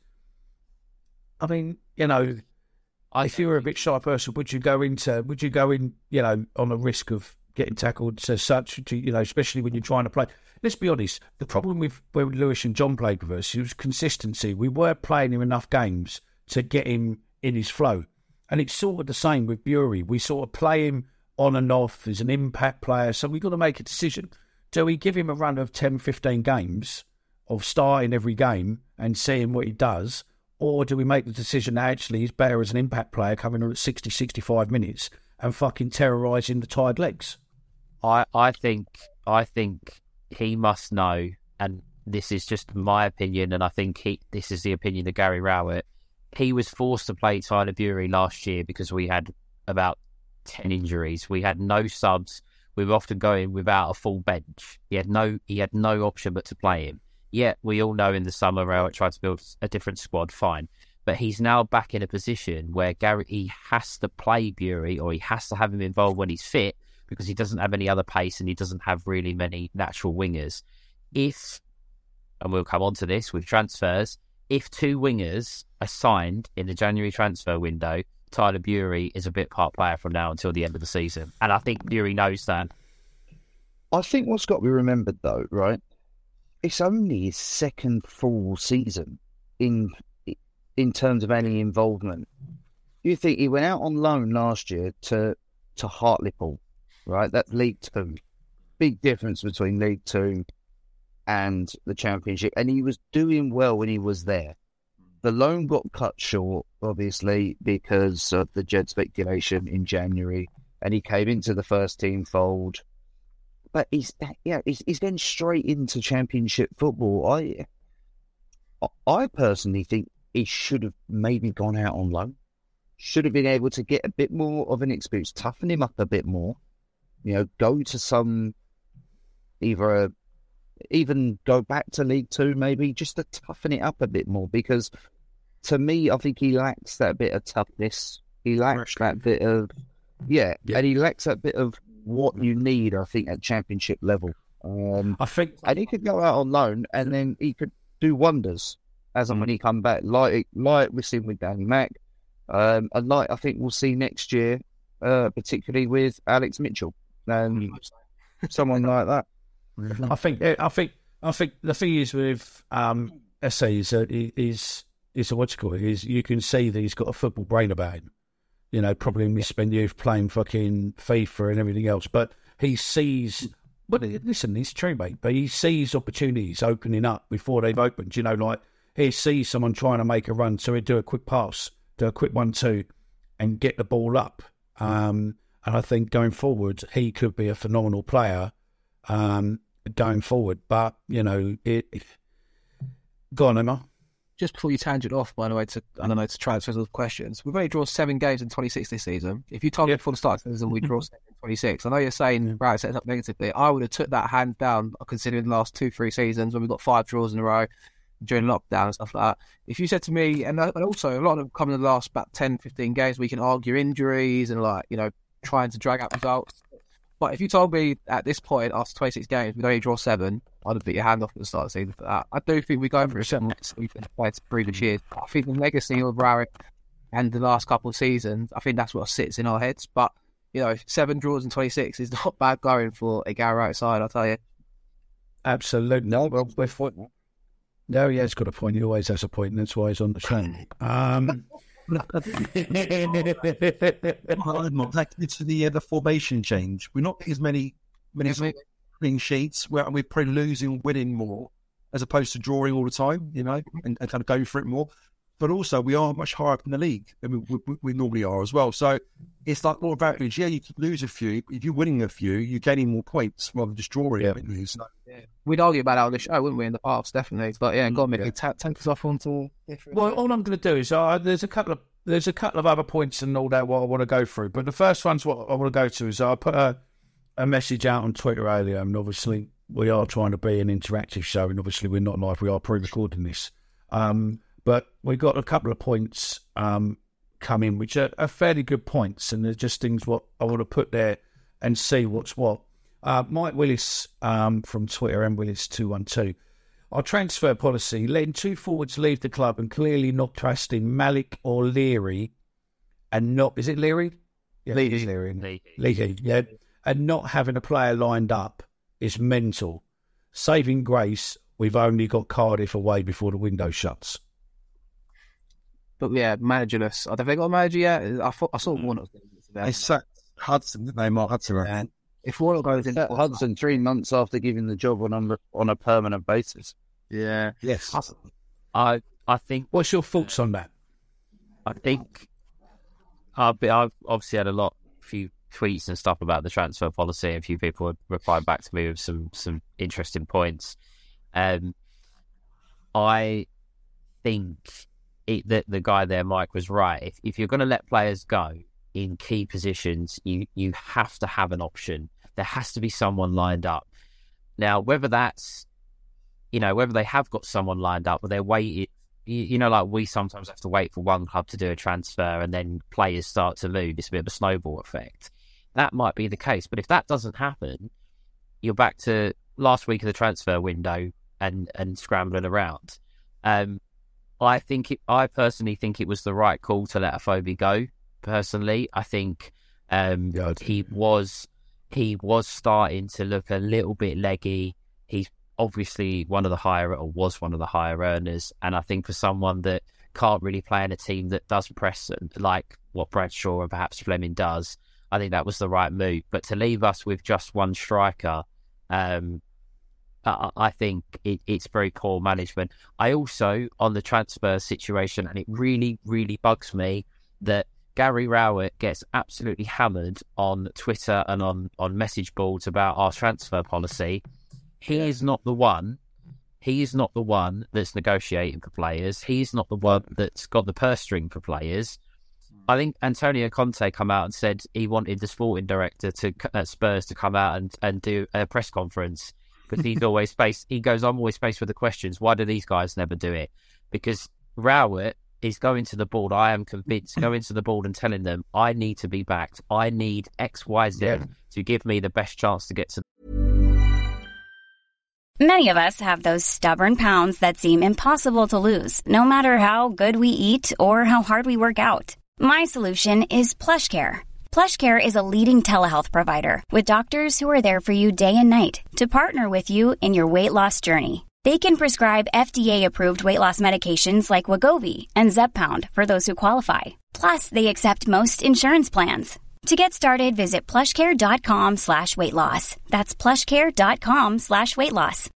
Speaker 4: if you were a bit shy person, would you go in, on the risk of getting tackled as such, especially when you're trying to play? Let's be honest, the problem with when Lewis and John played with us, it was consistency. We were playing him enough games to get him in his flow. And it's sort of the same with Bury. We sort of play him on and off as an impact player, so we've got to make a decision. Do we give him a run of 10, 15 games of starting every game and seeing what he does, or do we make the decision that actually he's better as an impact player coming on at 60, 65 minutes and fucking terrorising the tired legs?
Speaker 7: I think he must know, and this is just my opinion, and I think this is the opinion of Gary Rowett. He was forced to play Tyler Bury last year because we had about 10 injuries. We had no subs. We were often going without a full bench. He had no option but to play him. Yeah, we all know in the summer Rowett tried to build a different squad, fine. But he's now back in a position where he has to play Bury, or he has to have him involved when he's fit, because he doesn't have any other pace and he doesn't have really many natural wingers. And we'll come on to this with transfers, if two wingers are signed in the January transfer window, Tyler Bury is a bit part player from now until the end of the season. And I think Bury knows that.
Speaker 8: I think what's got to be remembered, though, right? It's only his second full season in terms of any involvement. You think he went out on loan last year to Hartlepool, right? That's League Two. Big difference between League Two and the Championship. And he was doing well when he was there. The loan got cut short, obviously, because of the Jed speculation in January, and he came into the first team fold. But he's then straight into Championship football. I personally think he should have maybe gone out on loan. Should have been able to get a bit more of an experience, toughen him up a bit more. Go to some even go back to League Two, maybe, just to toughen it up a bit more. Because to me, I think he lacks that bit of toughness. He lacks that bit of, and he lacks that bit of what you need, I think, at Championship level.
Speaker 4: I think,
Speaker 8: and he could go out on loan, and then he could do wonders as and when he come back, like we're seeing with Danny Mack, and like I think we'll see next year, particularly with Alex Mitchell and someone like that.
Speaker 4: I think the thing is with SC is what you call it, is you can see that he's got a football brain about him. Probably misspent youth playing fucking FIFA and everything else, but he sees. But listen, it's true, mate. But he sees opportunities opening up before they've opened. Like he sees someone trying to make a run, so he'd do a quick pass, do a quick 1-2, and get the ball up. And I think going forward, he could be a phenomenal player. Going forward, but go on, Emma.
Speaker 5: just before you tangent off, by the way, to transfers of questions, we've only drawn 7 games in 26 this season. If you told me before the start of the season we draw 7 in 26, I know you're saying, right, sets up negatively. I would have took that hand down, considering the last 2-3 seasons when we got 5 draws in a row during lockdown and stuff like that. If you said to me, and also a lot of them come in the last about 10, 15 games, we can argue injuries and trying to drag out results. But if you told me at this point, after 26 games, we'd only draw 7, I'd have beat your hand off at the start of the season for that. I do think we're going for a certain we've been played to previous years. I think the legacy of Rowett and the last couple of seasons, I think that's what sits in our heads. But, 7 draws in 26 is not bad going for a Gary Rowett side, I'll tell you.
Speaker 4: Absolutely. No, well, we're fine. No, yeah, he's got a point. He always has a point, and that's why he's on the show.
Speaker 6: It's the formation change. We're not as many clean sheets. We're probably losing, winning more, as opposed to drawing all the time, and kind of going for it more. But also, we are much higher up in the league than we normally are as well. So it's like more average. Yeah, you could lose a few. If you're winning a few, you're gaining more points rather than just drawing.
Speaker 5: Yeah. We'd argue about that on the show, wouldn't we, in the past, definitely. But yeah, go on, Mickey. Take us off onto...
Speaker 4: Well, all I'm going to do is there's a couple of other points and all that what I want to go through. But the first one's what I want to go to is I put a message out on Twitter earlier, and obviously we are trying to be an interactive show, and obviously we're not live. We are pre-recording this. But we got a couple of points come in, which are fairly good points, and they're just things what I want to put there and see what's what. Mike Willis from Twitter, MWillis212. Our transfer policy, letting 2 forwards leave the club and clearly not trusting Malik or Leary, and not... Is it Leary? Yeah,
Speaker 5: Leary.
Speaker 4: Leary, yeah. And not having a player lined up is mental. Saving grace, we've only got Cardiff away before the window shuts.
Speaker 5: But yeah, managerless. Have they got a manager yet? I saw Warnock.
Speaker 6: They sacked Hudson, didn't they? Mark Hudson.
Speaker 5: If Warnock goes in...
Speaker 8: Hudson 3 months after giving the job on a permanent basis.
Speaker 5: Yeah.
Speaker 6: Yes.
Speaker 7: I think...
Speaker 4: What's your thoughts on that?
Speaker 7: I think... I've obviously had a few tweets and stuff about the transfer policy, and a few people have replied back to me with some interesting points. I think... that the guy there, Mike, was right. If you're going to let players go in key positions, you have to have an option. There has to be someone lined up. Now, whether that's, whether they have got someone lined up, or they're waiting, like we sometimes have to wait for one club to do a transfer and then players start to move. It's a bit of a snowball effect. That might be the case. But if that doesn't happen, you're back to last week of the transfer window and scrambling around. I personally think it was the right call to let Afobe go. Personally, I think he was starting to look a little bit leggy. He's obviously was one of the higher earners, and I think for someone that can't really play in a team that does press like what Bradshaw and perhaps Fleming does, I think that was the right move. But to leave us with just one striker, I think it's very poor management. I also, on the transfer situation, and it really, really bugs me that Gary Rowett gets absolutely hammered on Twitter and on message boards about our transfer policy. He is not the one. He is not the one that's negotiating for players. He's not the one that's got the purse string for players. I think Antonio Conte come out and said he wanted the sporting director at Spurs to come out and do a press conference. Because he's always faced, he goes, I'm always faced with the questions, why do these guys never do it? Because Rowett is going to the board, I am convinced, going to the board and telling them, I need to be backed. I need X, Y, Z to give me the best chance to get to.
Speaker 2: Many of us have those stubborn pounds that seem impossible to lose, no matter how good we eat or how hard we work out. My solution is PlushCare. PlushCare is a leading telehealth provider with doctors who are there for you day and night to partner with you in your weight loss journey. They can prescribe FDA-approved weight loss medications like Wegovy and Zepbound for those who qualify. Plus, they accept most insurance plans. To get started, visit plushcare.com/weightloss. That's plushcare.com/weightloss.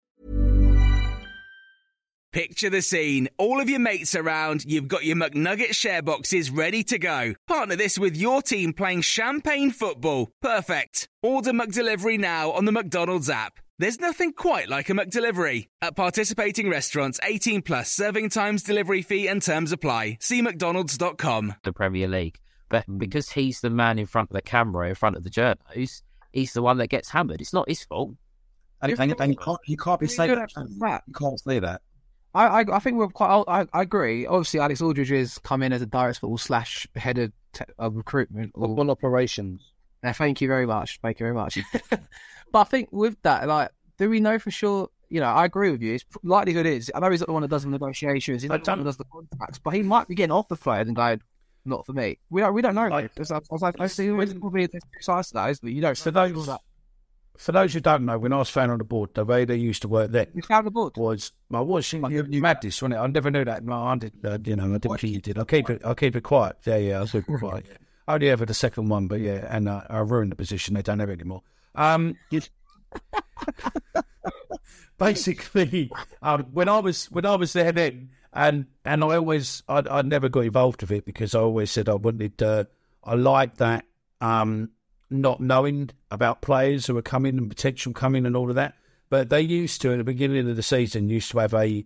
Speaker 3: Picture the scene. All of your mates around, you've got your McNugget share boxes ready to go. Partner this with your team playing champagne football. Perfect. Order McDelivery now on the McDonald's app. There's nothing quite like a McDelivery. At participating restaurants, 18 plus serving times, delivery fee and terms apply. See mcdonalds.com.
Speaker 7: The Premier League. But because he's the man in front of the camera, in front of the journos, he's the one that gets hammered. It's not his fault.
Speaker 6: And you can't be saying that. You can't say that.
Speaker 5: I think we're quite. I agree. Obviously, Alex Aldridge has come in as a director of football / head of recruitment or
Speaker 8: Football operations.
Speaker 5: Thank you very much. Thank you very much. But I think with that, like, do we know for sure? You know, I agree with you. His likelihood is, I know he's not the one that does the negotiations. He's not the one that does the contracts, but he might be getting off the players and going, "Not for me." We don't know. I was like, I see it's probably precise to that, isn't it? You know,
Speaker 4: For those who don't know, when I was found on the board, the way they used to work then
Speaker 5: you found the board
Speaker 4: was you madness, wasn't it? I never knew that. No, I didn't. I didn't think you did. I'll keep it quiet. Yeah, I'll keep it quiet. Only ever the second one, but yeah, and I ruined the position. They don't have it anymore. Basically, when I was there then, and I never got involved with it because I always said I wanted. I liked that. Not knowing about players who are coming and potential coming and all of that. But they used to, at the beginning of the season, used to have a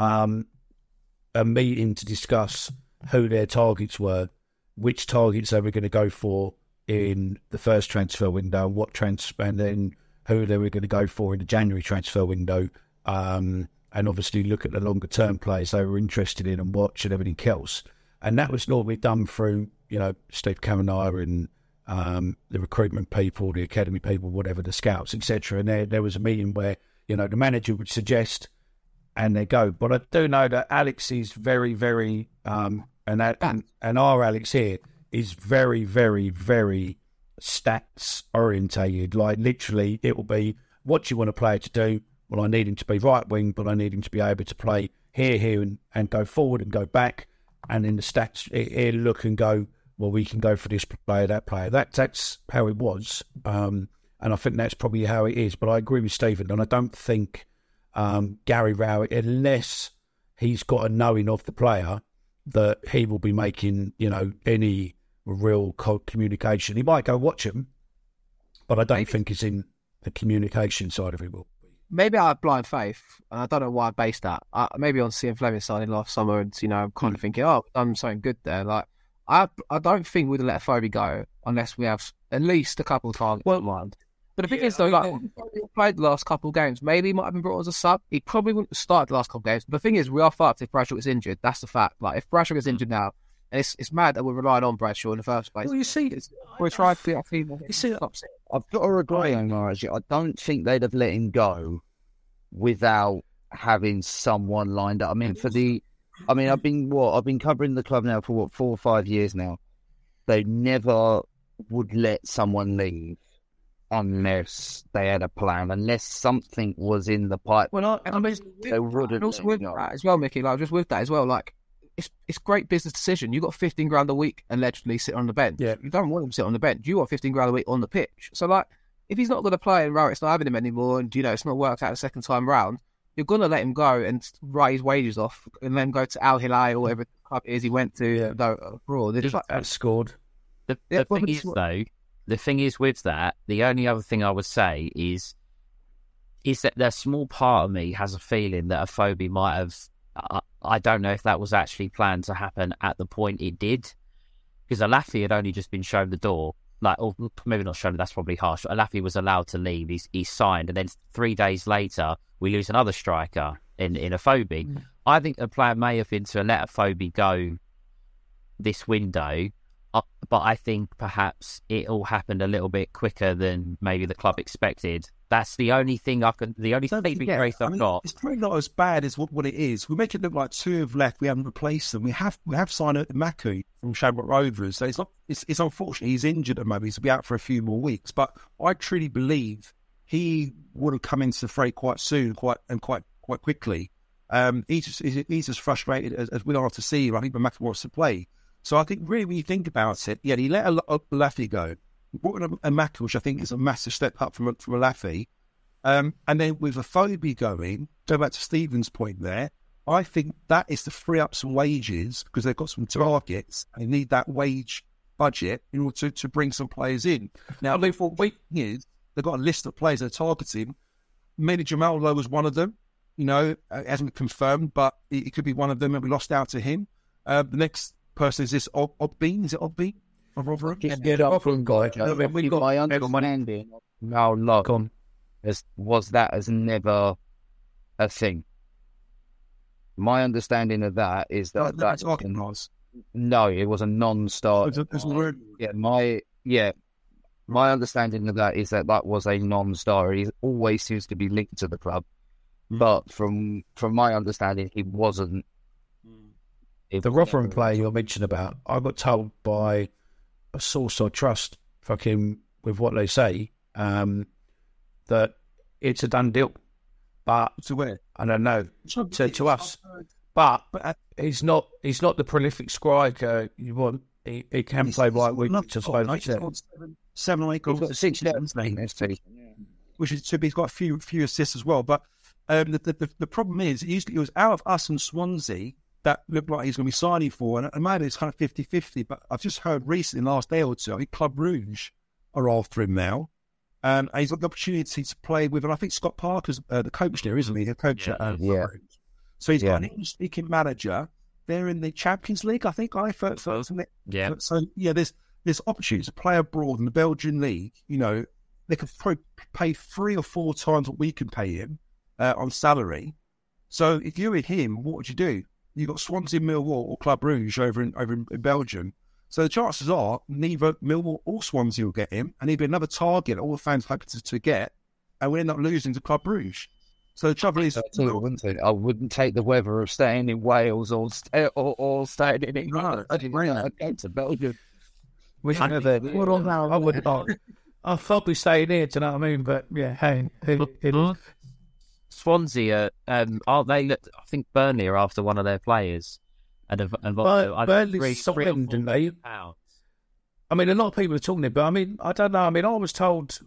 Speaker 4: meeting to discuss who their targets were, which targets they were going to go for in the first transfer window, and then who they were going to go for in the January transfer window, and obviously look at the longer term players they were interested in and watch and everything else. And that was normally done through, Steve Kavanagh and the recruitment people, the academy people, whatever, the scouts, etc. And there was a meeting where, the manager would suggest and they go. But I do know that Alex is very, very, and our Alex here is very, very, very stats orientated. Like literally it will be, what do you want a player to do? Well, I need him to be right wing, but I need him to be able to play here, and go forward and go back. And then the stats, he'll look and go, well, we can go for this player, that player. That's how it was. And I think that's probably how it is. But I agree with Stephen, and I don't think Gary Rowett, unless he's got a knowing of the player, that he will be making, any real communication. He might go watch him, but I don't think it's in the communication side of it.
Speaker 5: Maybe I have blind faith, and I don't know why I based that. Maybe on seeing Fleming signing last summer, and I'm kind of thinking, oh, I'm something good there. Like, I don't think we'd let Fobi go unless we have at least a couple of times in mind. But the thing is, though, he played the last couple of games. Maybe he might have been brought as a sub. He probably wouldn't have started the last couple of games. But the thing is, we are fucked if Bradshaw gets injured. That's the fact. Like, if Bradshaw gets injured now, and it's mad that we're relying on Bradshaw in the first place.
Speaker 4: Well, you see,
Speaker 5: we're trying to get
Speaker 8: I've got to agree on Margie. I don't think they'd have let him go without having someone lined up. I've been covering the club now for 4 or 5 years now. They never would let someone leave unless they had a plan, unless something was in the pipe.
Speaker 5: Well,
Speaker 8: they wouldn't.
Speaker 5: Also with that as well, Mickey. Like, just with that as well, like it's great business decision. You got 15 grand a week allegedly sitting on the bench.
Speaker 4: Yeah.
Speaker 5: You don't want him to sit on the bench. You want 15 grand a week on the pitch. So like, if he's not going to play and Rowett's not having him anymore, and it's not worked out the second time round, you're going to let him go and write his wages off and let him go to Al Hilal or whatever club it is he went to abroad. They're just like,
Speaker 4: scored.
Speaker 7: The thing is with that, the only other thing I would say is that the small part of me has a feeling that Afobe might have, I don't know if that was actually planned to happen at the point it did, because Alafi had only just been shown the door. Or maybe not shown, that's probably harsh. Alafi was allowed to leave. He's signed, and then 3 days later, we lose another striker in Afobe. I think the plan may have been to let Afobe go this window, but I think perhaps it all happened a little bit quicker than maybe the club expected. That's the only thing saving grace I've got.
Speaker 6: It's probably not as bad as what it is. We make it look like 2 have left. We haven't replaced them. We have signed Maku from Shamrock Rovers. So it's unfortunate he's injured at the moment. He'll be out for a few more weeks. But I truly believe he would have come into the fray quite soon, quite quickly. He's as frustrated as we are to see. I think Maku wants to play. So I think really when you think about it, he let Alafi go. Brought in a Maku, which I think is a massive step up from Alafi. And then with Afobe going, go back to Stephen's point there, I think that is to free up some wages because they've got some targets and they need that wage budget in order to bring some players in. Now, they've got a list of players they're targeting. maybe Jamal Lowe was one of them. It hasn't been confirmed, but it could be one of them, and we lost out to him. The next person is this Ogbean. Is it Ogbean from Rotherham?
Speaker 8: Get up from guy.
Speaker 4: We've got
Speaker 8: my understanding. Now, look, was that as never a thing. My understanding of that is that
Speaker 6: that's organised.
Speaker 8: No, it was a non-starter. My understanding of that is that was a non-starter. He always seems to be linked to the club, but from my understanding, he wasn't.
Speaker 4: The Rotherham player you're mentioning about, I got told by a source I trust, fucking with what they say, that it's a done deal. But
Speaker 6: to where?
Speaker 4: I don't know. To us. But he's not the prolific striker you want. He can play right wing. Just like
Speaker 6: 7 or 8 goals.
Speaker 8: He's got 6 levels,
Speaker 6: which is to be. He's got a few assists as well. But the problem is, it was out of us and Swansea that looked like he's going to be signing for, and maybe it's kind of 50-50. But I've just heard recently, last day or two, I think Club Rouge are after him now. And he's got the opportunity to play with, and I think Scott Parker's the coach there, isn't he? The coach at Rouge. So he's got an English-speaking manager. They're in the Champions League, I think. Isn't it?
Speaker 7: Yeah.
Speaker 6: So there's opportunities to play abroad in the Belgian league. They could probably pay 3 or 4 times what we can pay him on salary. So if you were him, what would you do? You've got Swansea, Millwall, or Club Rouge over in Belgium. So the chances are neither Millwall or Swansea will get him, and he'd be another target all the fans hope to get, and we end up losing to Club Rouge. So the trouble is,
Speaker 8: I wouldn't take the weather of staying in Wales or staying in England. I didn't go to Belgium.
Speaker 4: I would. I'll probably stay in here. Do you know what I mean? But yeah, hey,
Speaker 7: Swansea, aren't they? I think Burnley are after one of their players. And
Speaker 4: Burnley's solid, didn't they? I mean, a lot of people are talking it, but I mean, I don't know. I mean, I was told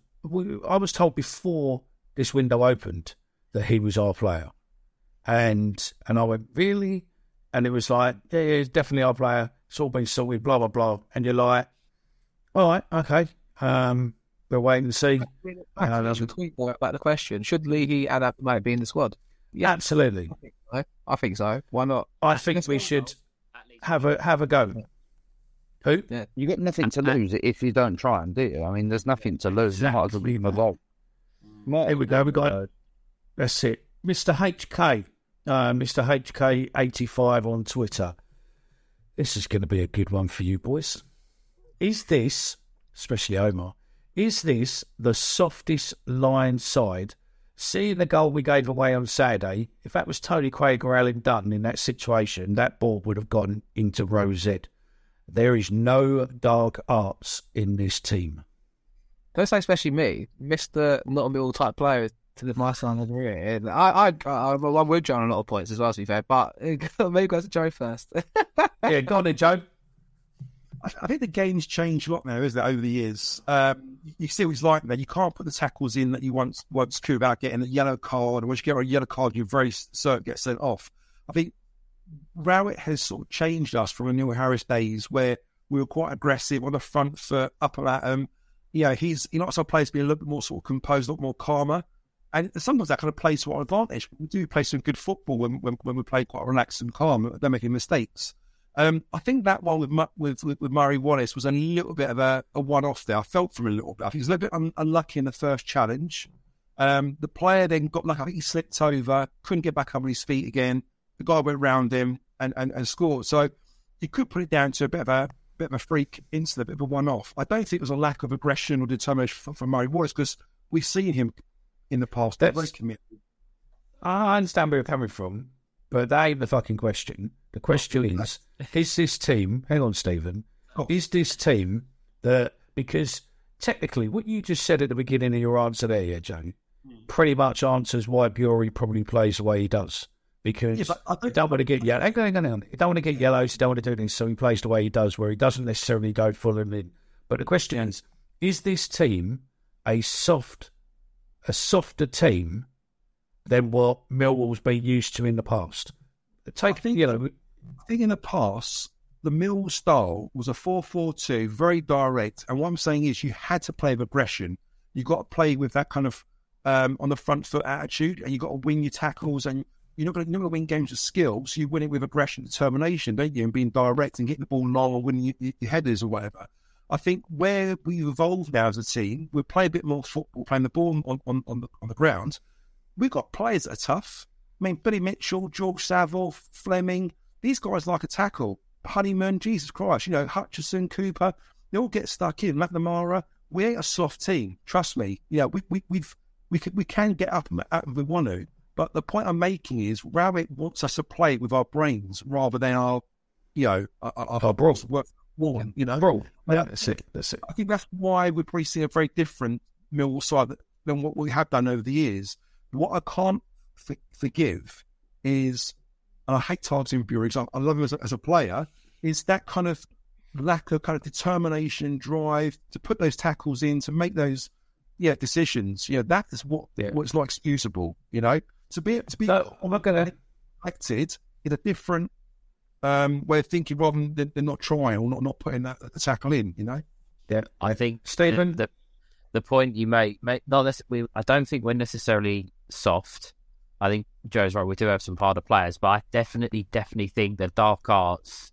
Speaker 4: before this window opened that he was our player, and I went, really? And it was like, yeah, he's definitely our player. It's all been sorted, blah blah blah. And you're like, all right, okay. We'll wait and see.
Speaker 5: About the question: should Leahy and Abdelmaid be in the squad?
Speaker 4: Yeah, absolutely.
Speaker 5: I think so. Why not?
Speaker 4: I think we should have a go. Who?
Speaker 5: Yeah.
Speaker 8: You got nothing to lose if you don't try and do it. I mean, there's nothing to lose.
Speaker 4: Exactly. Here we go. We got. That's it, Mr. HK. Mr. HK85 on Twitter. This is going to be a good one for you boys. Is this, especially Omar, is this the softest line side? Seeing the goal we gave away on Saturday, if that was Tony Craig or Alan Dutton in that situation, that ball would have gone into row Z. There is no dark arts in this team.
Speaker 5: Don't say especially me, Mr. Not a Mill type player to my son of the career. I'm with Joe on a lot of points as well, to be fair, but maybe go to Joe first.
Speaker 4: Yeah, go on then, Joe.
Speaker 6: I think the game's changed a lot now, isn't it, over the years? You see what it's like now. You can't put the tackles in that you once could without getting a yellow card. And once you get a yellow card, you're very certain get sent off. I think Rowett has sort of changed us from the Neil Harris days where we were quite aggressive on the front foot, up at him. He likes our players to be a little bit more sort of composed, a lot more calmer. And sometimes that kind of plays to our advantage. We do play some good football when we play quite relaxed and calm. They're making mistakes. I think that one with Murray Wallace was a little bit of a one-off there. I felt for him a little bit. I think he was a little bit unlucky in the first challenge. The player then got lucky. I think he slipped over, couldn't get back up on his feet again. The guy went round him and scored. So you could put it down to a bit of a freak incident, a bit of a one-off. I don't think it was a lack of aggression or determination from Murray Wallace because we've seen him in the past. Very committed.
Speaker 4: I understand where you're coming from, but that ain't the fucking question. The question is this team, hang on, Stephen, is this team that, because technically what you just said at the beginning of your answer there, yeah, Joe, pretty much answers why Bury probably plays the way he does. Because you don't want to get yellow. Hang on. You don't want to get yellows, you don't want to do this, so he plays the way he does, where he doesn't necessarily go full and in. But the question is this team a softer team than what Millwall's been used to in the past? I think in the past, the Mill style was a 4-4-2, very direct. And what I'm saying is you had to play with aggression. You got to play with that kind of
Speaker 6: on the front foot attitude, and you've got to win your tackles, and you're not going to win games with skill, so you win it with aggression, determination, don't you, and being direct and getting the ball long and winning your headers or whatever. I think where we've evolved now as a team, we play a bit more football, playing the ball on the ground. We've got players that are tough. I mean, Billy Mitchell, George Saville, Fleming, these guys like a tackle. Honeyman, Jesus Christ, Hutchison, Cooper, they all get stuck in. McNamara, we ain't a soft team. Trust me. We can get up if we want to. But the point I'm making is Rowett wants us to play with our brains rather than our brains work. That's it. I think that's why we're probably seeing a very different Millwall side than what we have done over the years. What I can't forgive is, and I hate targeting Bury, I love him as a player, is that kind of lack of kind of determination, drive to put those tackles in, to make those decisions. That is what's not excusable. To be elected in a different way of thinking rather than not trying or not putting that tackle in.
Speaker 7: Yeah, I think
Speaker 4: Stephen,
Speaker 7: the point you make I don't think we're necessarily soft. I think Joe's right. We do have some harder players, but I definitely think the dark arts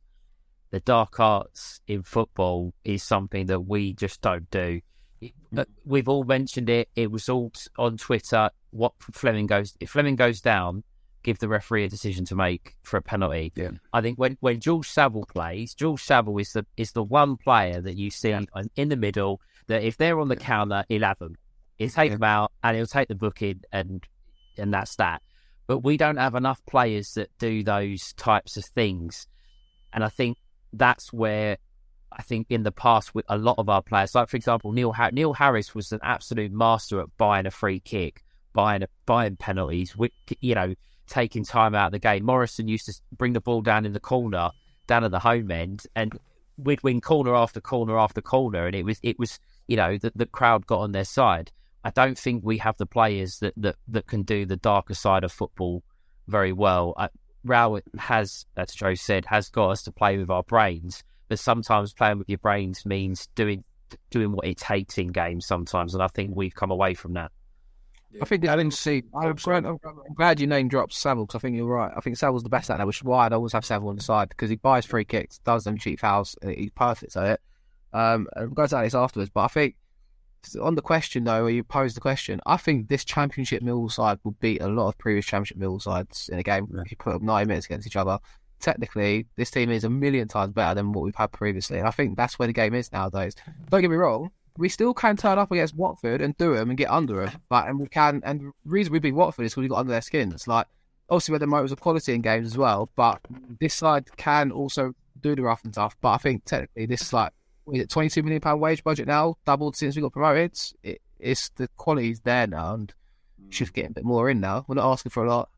Speaker 7: in football is something that we just don't do. We've all mentioned it. It was all on Twitter. If Fleming goes down, give the referee a decision to make for a penalty. Yeah. I think when George Saville plays, George Saville is the one player that you see in the middle that if they're on the counter, he'll have them. He'll take them out and he'll take the booking and that's that. But we don't have enough players that do those types of things. And I think that's where I think in the past with a lot of our players, like for example, Neil Harris was an absolute master at buying a free kick, buying penalties, taking time out of the game. Morrison used to bring the ball down in the corner, down at the home end, and we'd win corner after corner after corner, and it was the crowd got on their side. I don't think we have the players that can do the darker side of football very well. Rowett has, as Joe said, has got us to play with our brains, but sometimes playing with your brains means doing what it takes in games sometimes, and I think we've come away from that.
Speaker 5: I think I'm glad you name dropped Saville because I think you're right. I think Saville's the best at that, which is why I'd always have Saville on the side because he buys free kicks, does them cheap fouls, he's perfect at it. And we'll go to this afterwards, but I think on the question though, where you posed the question, I think this Championship Millwall side will beat a lot of previous Championship Millwall sides in a game if you put up 90 minutes against each other. Technically, this team is a million times better than what we've had previously, and I think that's where the game is nowadays. Don't get me wrong. We still can turn up against Watford and do them and get under them. And the reason we beat Watford is because we got under their skin. It's like, obviously we had the motors of quality in games as well, but this side can also do the rough and tough. But I think technically this is like, is it £22 million wage budget now, doubled since we got promoted. It's the quality's there now and should get a bit more in now. We're not asking for a lot.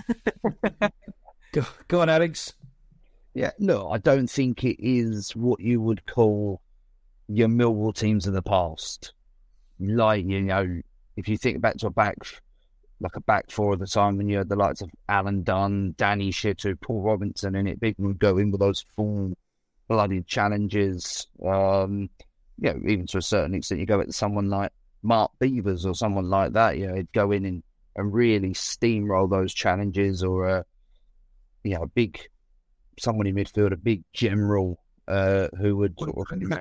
Speaker 4: Go on, Alex.
Speaker 8: Yeah, no, I don't think it is what you would call your Millwall teams of the past. Like, if you think back to a back four at the time when you had the likes of Alan Dunn, Danny Shittu, Paul Robinson in it, people would go in with those full-blooded challenges. Even to a certain extent, you go at someone like Mark Beavers or someone like that, he'd go in and really steamroll those challenges, or a big someone in midfield, a big general who would sort of all these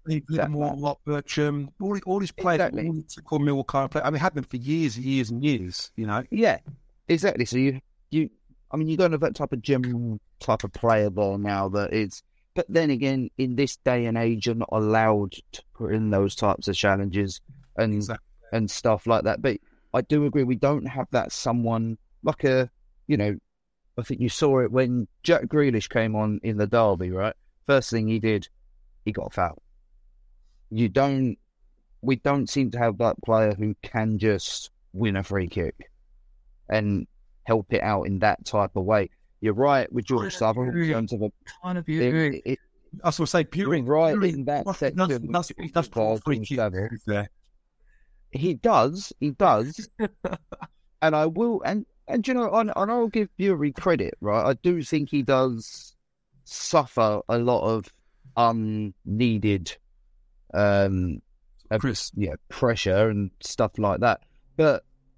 Speaker 8: players, typical Millwall kind of play. I mean, had them for years and years and years. Yeah, exactly. So you don't have that type of general type of player there now. But then again, in this day and age, you're not allowed to put in those types of challenges and stuff like that. But I do agree, we don't have that someone like I think you saw it when Jack Grealish came on in the derby, right? First thing he did, he got fouled. We don't seem to have that player who can just win a free kick and help it out in that type of way. You're right with George Saville in terms of
Speaker 6: I was going to say,
Speaker 8: Bury, right in that section. That's free kick. He does, and I will, and I'll give Bury credit, right? I do think he does suffer a lot of unneeded pressure and stuff like that. But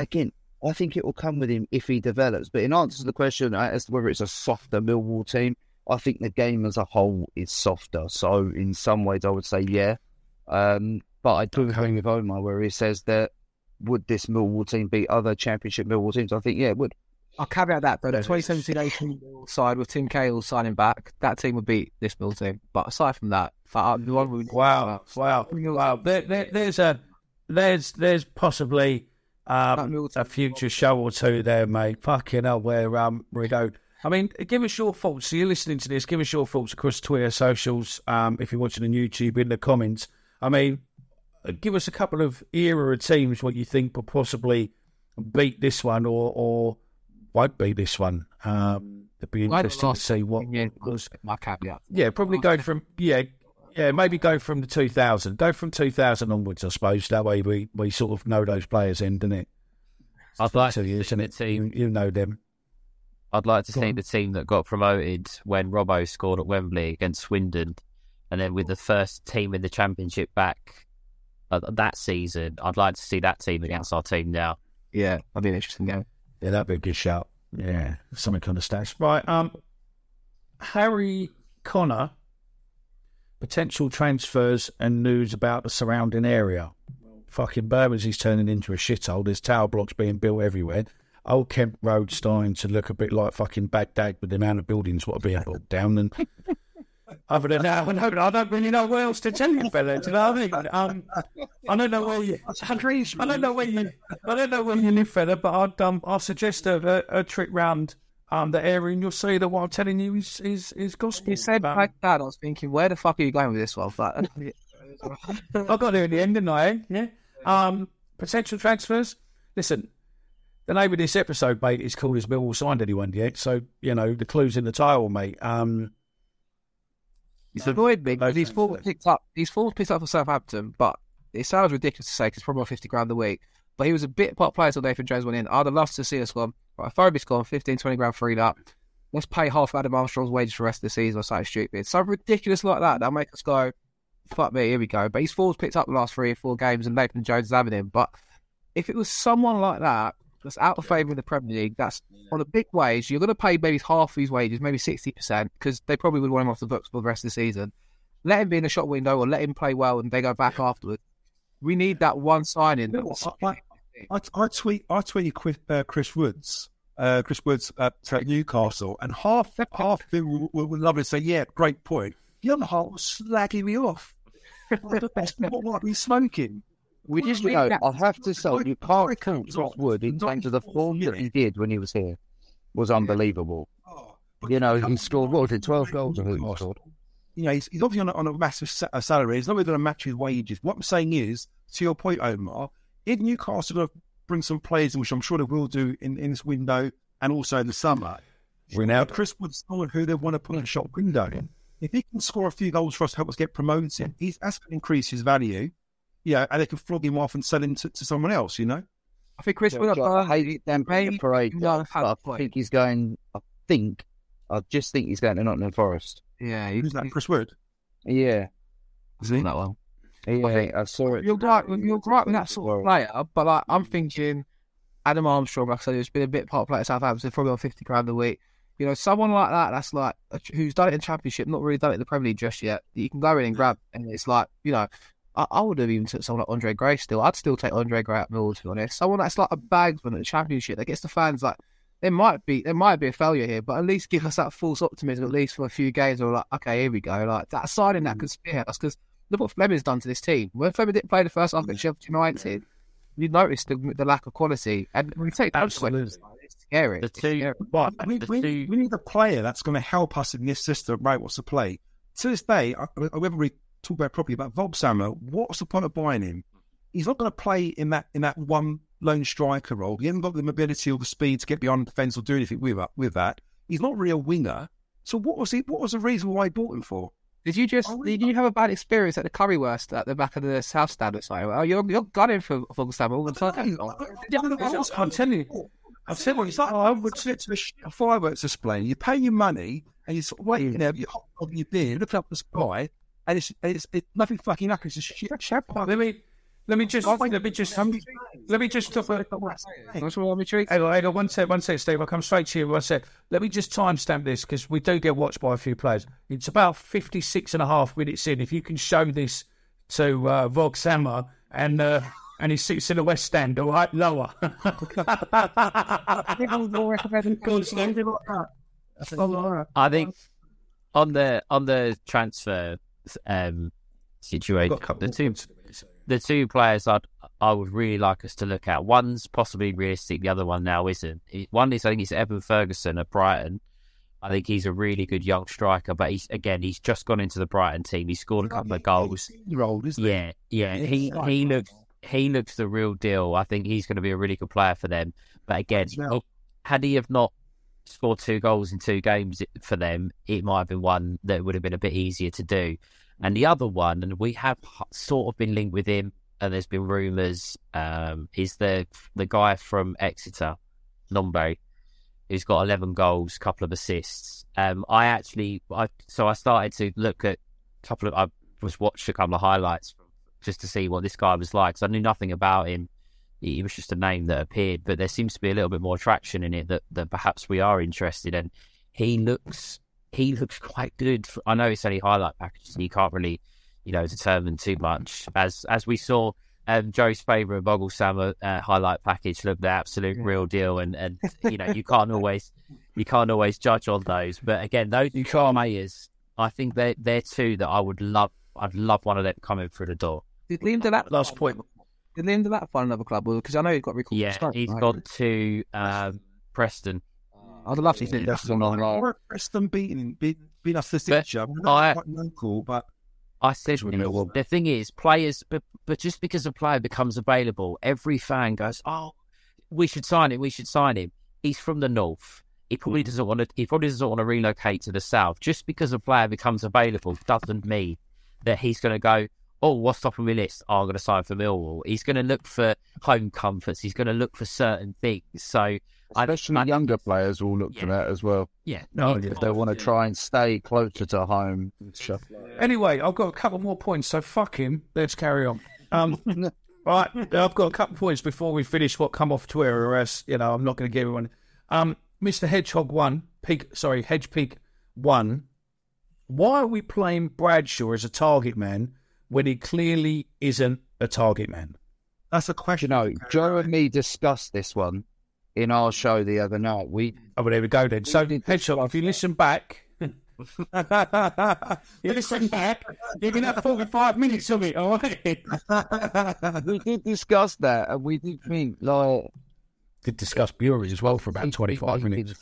Speaker 8: again, I think it will come with him if he develops. But in answer to the question as to whether it's a softer Millwall team, I think the game as a whole is softer. So in some ways, I would say yeah. But I do agree with Omar where he says that would this Millwall team beat other Championship Millwall teams? I think yeah, it would.
Speaker 5: I'll caveat that, though. The 2017-18 side with Tim Cahill signing back, that team would beat this Millwall team. But aside from that, the one we
Speaker 4: wow. There's possibly a future show or two there, mate. Fucking hell, where we go. I mean, give us your thoughts. So you're listening to this. Give us your thoughts across Twitter, socials. If you're watching on YouTube, in the comments. I mean, give us a couple of era of teams what you think will possibly beat this one or won't beat this one. It'd be interesting to see what was
Speaker 5: my caveat.
Speaker 4: Yeah, probably go from maybe go from the 2000. Go from 2000 onwards, I suppose. That way we sort of know those players in, doesn't it?
Speaker 7: I'd like to
Speaker 4: see the team. You know them.
Speaker 7: I'd like to see the team that got promoted when Robbo scored at Wembley against Swindon, and then with the first team in the Championship back that season, I'd like to see that team against our team now.
Speaker 5: Yeah, that'd be an interesting game.
Speaker 4: Yeah, that'd be a good shout. Yeah, something kind of stats. Right, Harry Connor, potential transfers and news about the surrounding area. Fucking Bermondsey's turning into a shithole. There's tower blocks being built everywhere. Old Kent Road's starting to look a bit like fucking Baghdad with the amount of buildings what are being built down. And other than that, I don't really know what else to tell you, fella. Do you know what I mean? I don't know where you. I don't know where you live, fella. But I'll suggest a trip round the area, and you'll see that what I'm telling you is gospel.
Speaker 5: You said Baghdad. I was thinking, where the fuck are you going with this one?
Speaker 4: I got there in the end, didn't I? Yeah. Potential transfers. Listen. The name of this episode, mate, is called "Has Millwall Signed Anyone Yet?" So, you know, the clue's in the title, mate.
Speaker 5: It's annoyed me because he's full picked up for Southampton, but it sounds ridiculous to say because it's probably £50,000 a week. But he was a bit part player till Nathan Jones went in. I'd have loved to see us gone. Right, Phobie's gone, 15, 20 grand freed up. Let's pay half Adam Armstrong's wages for the rest of the season or something stupid. Something ridiculous like that. That'll make us go, fuck me, here we go. But he's picked up the last 3 or 4 games and Nathan Jones is having him. But if it was someone like that, that's out of favour in the Premier League, that's on a big wage, you're going to pay maybe half his wages, maybe 60%, because they probably would want him off the books for the rest of the season. Let him be in the shop window or let him play well and they go back afterwards. We need that one signing.
Speaker 6: I tweeted Chris Woods to Newcastle, and half of them were lovely to say, yeah, great point. The other half was slagging me off. What are we smoking?
Speaker 8: We just know, I have to say, you can't count Chris Wood in terms of the form that he did when he was here. Was unbelievable. You know, he scored, 12 goals I think he scored.
Speaker 6: You know, he's obviously on a massive salary. He's not really going to match his wages. What I'm saying is, to your point, Omar, if Newcastle are going to bring some players, which I'm sure they will do in this window and also in the summer, Chris Wood's someone who they want to put in a shop window. If he can score a few goals for us to help us get promoted, that's going to increase his value. Yeah, and they can flog him off and sell him to someone else, you know?
Speaker 5: I think Chris Wood...
Speaker 8: I hate them parade. I just think he's going to Nottingham Forest.
Speaker 5: Yeah.
Speaker 6: Who's that, Chris Wood?
Speaker 8: Yeah.
Speaker 6: Is he?
Speaker 5: That one.
Speaker 8: Yeah, I saw it.
Speaker 5: You're right with that sort of player, but like, I'm thinking Adam Armstrong, like I said, who's been a bit part player at Southampton, probably on £50,000 a week. You know, someone like that, that's like, who's done it in Championship, not really done it in the Premier League just yet, that you can go in and grab, and it's like, you know, I would have even took someone like Andre Gray still. I'd still take Andre Gray at Millwall, to be honest. Someone that's like a bagsman at the Championship that gets the fans like, there might be a failure here, but at least give us that false optimism, at least for a few games, or like, okay, here we go. Like, that signing that could spearhead us, because look what Fleming's done to this team. When Fleming didn't play the first half at Sheffield United, you noticed the lack of quality. And when we take that, it's scary.
Speaker 6: We need a player that's going to help us in this system, right? What's the play? To this day, I haven't really talked about properly about Vob Samuel. What's the point of buying him? He's not going to play in that one lone striker role. He hasn't got the mobility or the speed to get beyond the defence or do anything with that. He's not really a winger. So what was the reason why he bought him for?
Speaker 5: Did you have a bad experience at the Currywurst at the back of the South Stand or something? Oh, you're gunning for Vob Samuel all the time.
Speaker 6: I'm telling you. It's like I would sit to a fireworks display. You pay your money and you're sort of waiting there, you're hot your beer, looking up the sky, and it's nothing fucking happens. It's just shit.
Speaker 4: Let Let me just talk. Hang on, 1 sec, Steve. I'll come straight to you. 1 sec. Let me just timestamp this because we do get watched by a few players. It's about 56.5 minutes in. If you can show this to Vog Sammer and he sits in the West Stand, all right, lower.
Speaker 7: I think on the transfer situation, the two players I would really like us to look at. One's possibly realistic, the other one now isn't. One is, I think, it's Evan Ferguson at Brighton. I think he's a really good young striker, but he's just gone into the Brighton team. He scored a couple of goals. Yeah. He looks the real deal. I think he's going to be a really good player for them. But again, had he have not scored 2 goals in 2 games for them, it might have been one that would have been a bit easier to do. And the other one, and we have sort of been linked with him, and there's been rumours, is the guy from Exeter, Nombe, who's got 11 goals, couple of assists. I started to look at I watched a couple of highlights just to see what this guy was like. So I knew nothing about him. He was just a name that appeared, but there seems to be a little bit more traction in it that perhaps we are interested in. He looks quite good. I know it's only highlight packages, and you can't really, determine too much. As we saw, Joe's favourite Boggle highlight package looked the absolute real deal, and you can't always judge on those. But again, those two players, I think they're two that I'd love one of them coming through the door.
Speaker 5: Did Liam do that?
Speaker 4: Last point.
Speaker 5: Did Liam do that find another club? Because I know he's got recalled.
Speaker 7: Yeah, he's gone to Preston.
Speaker 5: I'd love to see
Speaker 6: Preston beating us this year. But
Speaker 7: I said the thing is, players, but just because a player becomes available, every fan goes, "Oh, we should sign him. He's from the north. He probably doesn't want to relocate to the south. Just because a player becomes available doesn't mean that he's going to go, oh, what's top of my list? Oh, I'm going to sign for Millwall. He's going to look for home comforts. He's going to look for certain things. So,
Speaker 8: especially younger players will look for that as well.
Speaker 7: Yeah.
Speaker 8: If they want to try and stay closer to home.
Speaker 4: Anyway, I've got a couple more points, so fuck him. Let's carry on. Right, I've got a couple of points before we finish what come off Twitter, or else, I'm not going to give everyone. Mr. Hedge Pig 1. Why are we playing Bradshaw as a target man when he clearly isn't a target man?
Speaker 6: That's a question.
Speaker 8: Joe and me discussed this one in our show the other night.
Speaker 4: There we go then. So, Hedgehog, if you listen back, you're going to have 45 minutes of it, all right?
Speaker 8: We did discuss that, and we did think,
Speaker 4: did discuss Bury as well for about 25 minutes.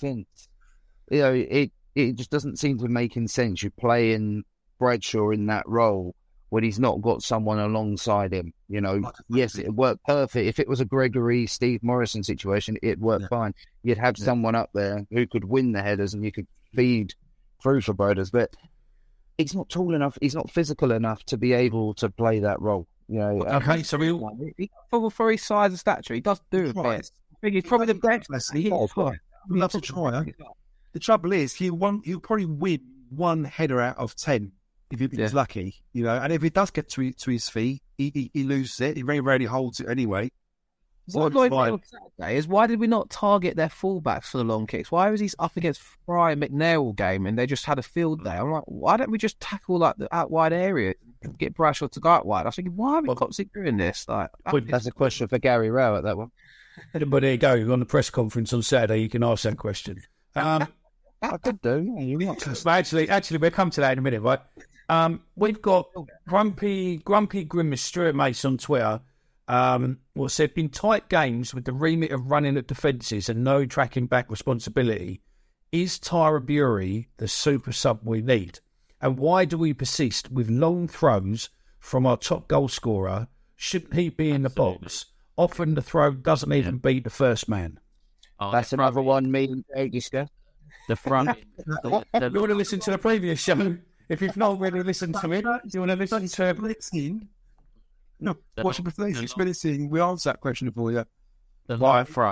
Speaker 8: It just doesn't seem to make any sense. You're playing Bradshaw in that role when he's not got someone alongside him. Yes, it worked perfect. If it was a Gregory, Steve Morrison situation, it worked fine. You'd have someone up there who could win the headers and you could feed through for Broders. But he's not tall enough. He's not physical enough to be able to play that role.
Speaker 4: Okay, so
Speaker 5: for his size and stature, he does do it best. I think he's probably the best.
Speaker 6: He loves to try. The trouble is, he'll probably win 1 header out of 10 if he's lucky, And if he does get to his feet, he loses it. He very rarely holds it anyway.
Speaker 5: What annoyed me on Saturday is, why did we not target their fullbacks for the long kicks? Why was he up against Fry and McNair game and they just had a field day? I'm like, why don't we just tackle the out wide area, get Bradshaw to go out wide? I was thinking, why are we constantly doing this?
Speaker 8: That's a question for Gary Rowett, that one.
Speaker 4: But there you go. On the press conference on Saturday, you can ask that question.
Speaker 8: I could do.
Speaker 4: Actually, we'll come to that in a minute, right? We've got Grumpy Grimace Stuart Mace on Twitter. Said, in tight games with the remit of running at defences and no tracking back responsibility, is Tyra Bury the super sub we need? And why do we persist with long throws from our top goal scorer? Shouldn't he be in the box? Often the throw doesn't even beat the first man.
Speaker 8: That's another one me and Jake discussed.
Speaker 7: The front.
Speaker 4: You want to listen to the previous show? If you've not really listened to it, do you want to listen to
Speaker 6: No, watch the presentation. Split it in. We answer that question for you.
Speaker 7: The long throw.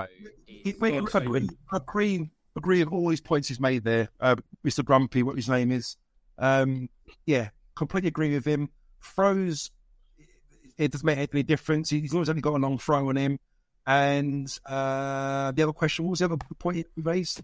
Speaker 6: Agree with all these points he's made there. Mr. Grumpy, what his name is. Completely agree with him. Throws, it doesn't make any difference. He's always only got a long throw on him. And the other question, what was the other point you raised?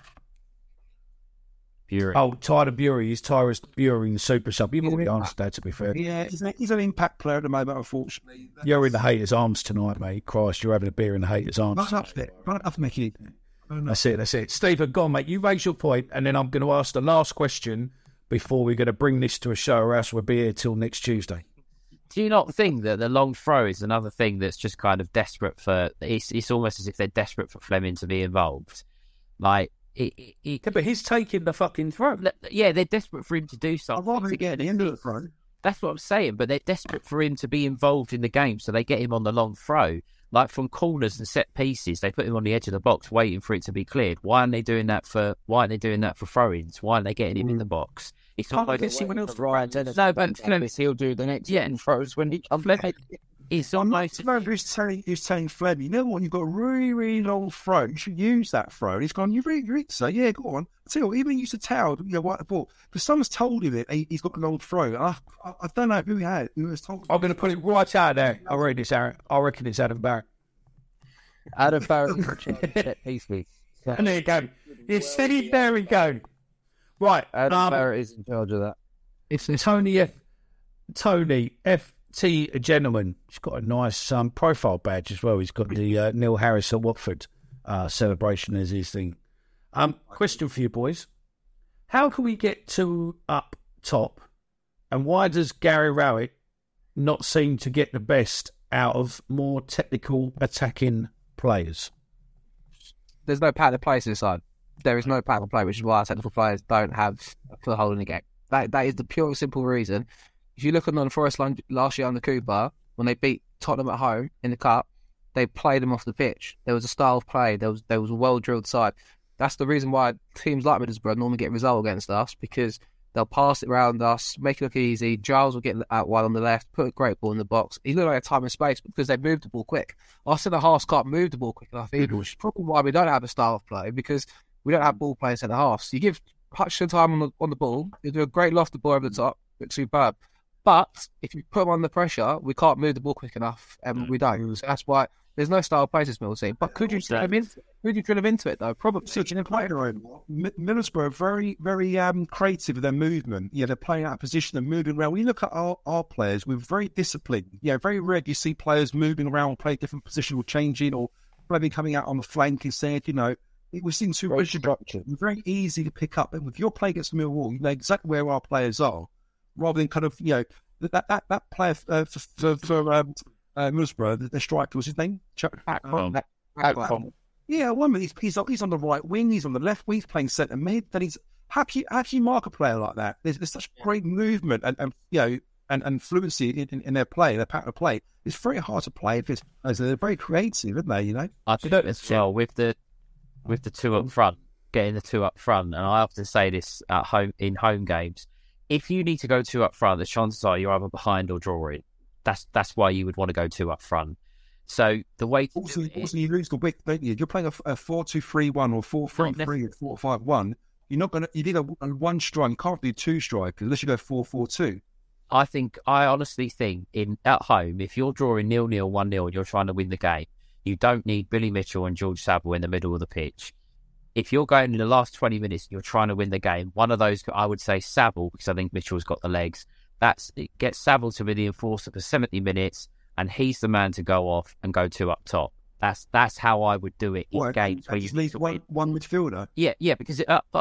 Speaker 7: Bury.
Speaker 4: Oh, Tyler Bury. Is Tyrus Bury in the super sub? You've already answered that, to be fair.
Speaker 6: Yeah, he's an impact player at the moment, unfortunately.
Speaker 4: You're in the haters' arms tonight, mate. Christ, you're having a beer in the haters' arms.
Speaker 6: Not enough there. Not enough, Mickey.
Speaker 4: That's it. Stephen, go on, mate. You raise your point, and then I'm going to ask the last question before we're going to bring this to a show, or else we'll be here till next Tuesday.
Speaker 7: Do you not think that the long throw is another thing that's just kind of desperate for... It's almost as if they're desperate for Fleming to be involved. Like...
Speaker 4: Yeah, but he's taking the fucking throw.
Speaker 7: Yeah, they're desperate for him to do something.
Speaker 6: I'd rather get the end of the throw.
Speaker 7: That's what I'm saying, but they're desperate for him to be involved in the game, so they get him on the long throw. Like from corners and set pieces, they put him on the edge of the box, waiting for it to be cleared. Why aren't they doing that for throw-ins? Why aren't they getting him in the box? It's not like
Speaker 5: No, but Fleming, he'll do the next throws when he comes.
Speaker 7: It's
Speaker 6: I'm
Speaker 7: almost...
Speaker 6: not who's telling Fleming, you know what, you've got a really, really long throw. You should use that throw. And he's gone, you really so yeah, go on. I tell you what, even use the towel, wipe the ball. Because someone's told him that he's got a long throw. I don't know who has told him.
Speaker 4: I'm going to put it right out there. I read this, Aaron. I reckon it's Adam Barrett.
Speaker 5: Adam Barrett. Easily.
Speaker 4: And there you go. You said it, there we go. Right.
Speaker 5: Adam Barrett is in charge of that.
Speaker 4: It's Tony F.T. a gentleman. He's got a nice profile badge as well. He's got the Neil Harris at Watford celebration as his thing. Question for you boys. How can we get two up top, and why does Gary Rowett not seem to get the best out of more technical attacking players?
Speaker 5: There's no pattern of play to the side. There is no pattern of play, which is why our technical players don't have a foothold in the game. That is the pure simple reason. If you look at Nottingham Forest last year under Cooper, when they beat Tottenham at home in the Cup, they played them off the pitch. There was a style of play. There was a well-drilled side. That's the reason why teams like Middlesbrough normally get a result against us, because they'll pass it around us, make it look easy. Giles will get out wide on the left, put a great ball in the box. He looked like a time and space because they moved the ball quick. Our centre-halves can't move the ball quick enough either, which is probably why we don't have a style of play, because we don't have ball playing centre-halves. You give Hutchinson time on the ball, he'll do a great lofted ball over the top, it's superb. But if you put him under pressure, we can't move the ball quick enough, and we don't. So that's why there's no style of play this Middlesbrough team. But could you drill him into it though? Probably.
Speaker 6: Middlesbrough are very, very creative with their movement. Yeah, they're playing out of position and moving around. When you look at our players, we're very disciplined. Yeah, very rare do you see players moving around, play different position or changing, or maybe coming out on the flank instead. We've seen too much structure. Very easy to pick up. And if you're playing against Millwall, you know exactly where our players are, rather than kind of, that player for Middlesbrough, the striker, was his name?
Speaker 5: Akpom.
Speaker 6: Yeah, one minute he's on the right wing, he's on the left wing, he's playing centre mid. Then how can you mark a player like that? There's such great movement and fluency in their play, their pattern of play. It's very hard to play because they're very creative, aren't they?
Speaker 7: I think as well with the two up front, getting the two up front, and I often say this at home in home games. If you need to go two up front, the chances are you're either behind or drawing. That's why you would want to go two up front. So the way to
Speaker 6: also you lose the wick, don't you? You're playing a 4-2-3-1 or 4-3-3 or 4-5-1. You're not gonna. You need a one strike. You can't do two strikers unless you go 4-4-2.
Speaker 7: I honestly think at home, if you're drawing 0-0, 1-0, and you're trying to win the game, you don't need Billy Mitchell and George Saville in the middle of the pitch. If you're going in the last 20 minutes and you're trying to win the game, one of those, I would say Saville, because I think Mitchell's got the legs. It gets Saville to be the enforcer for 70 minutes, and he's the man to go off and go two up top. That's how I would do it in games where you need
Speaker 6: one midfielder.
Speaker 7: Yeah, because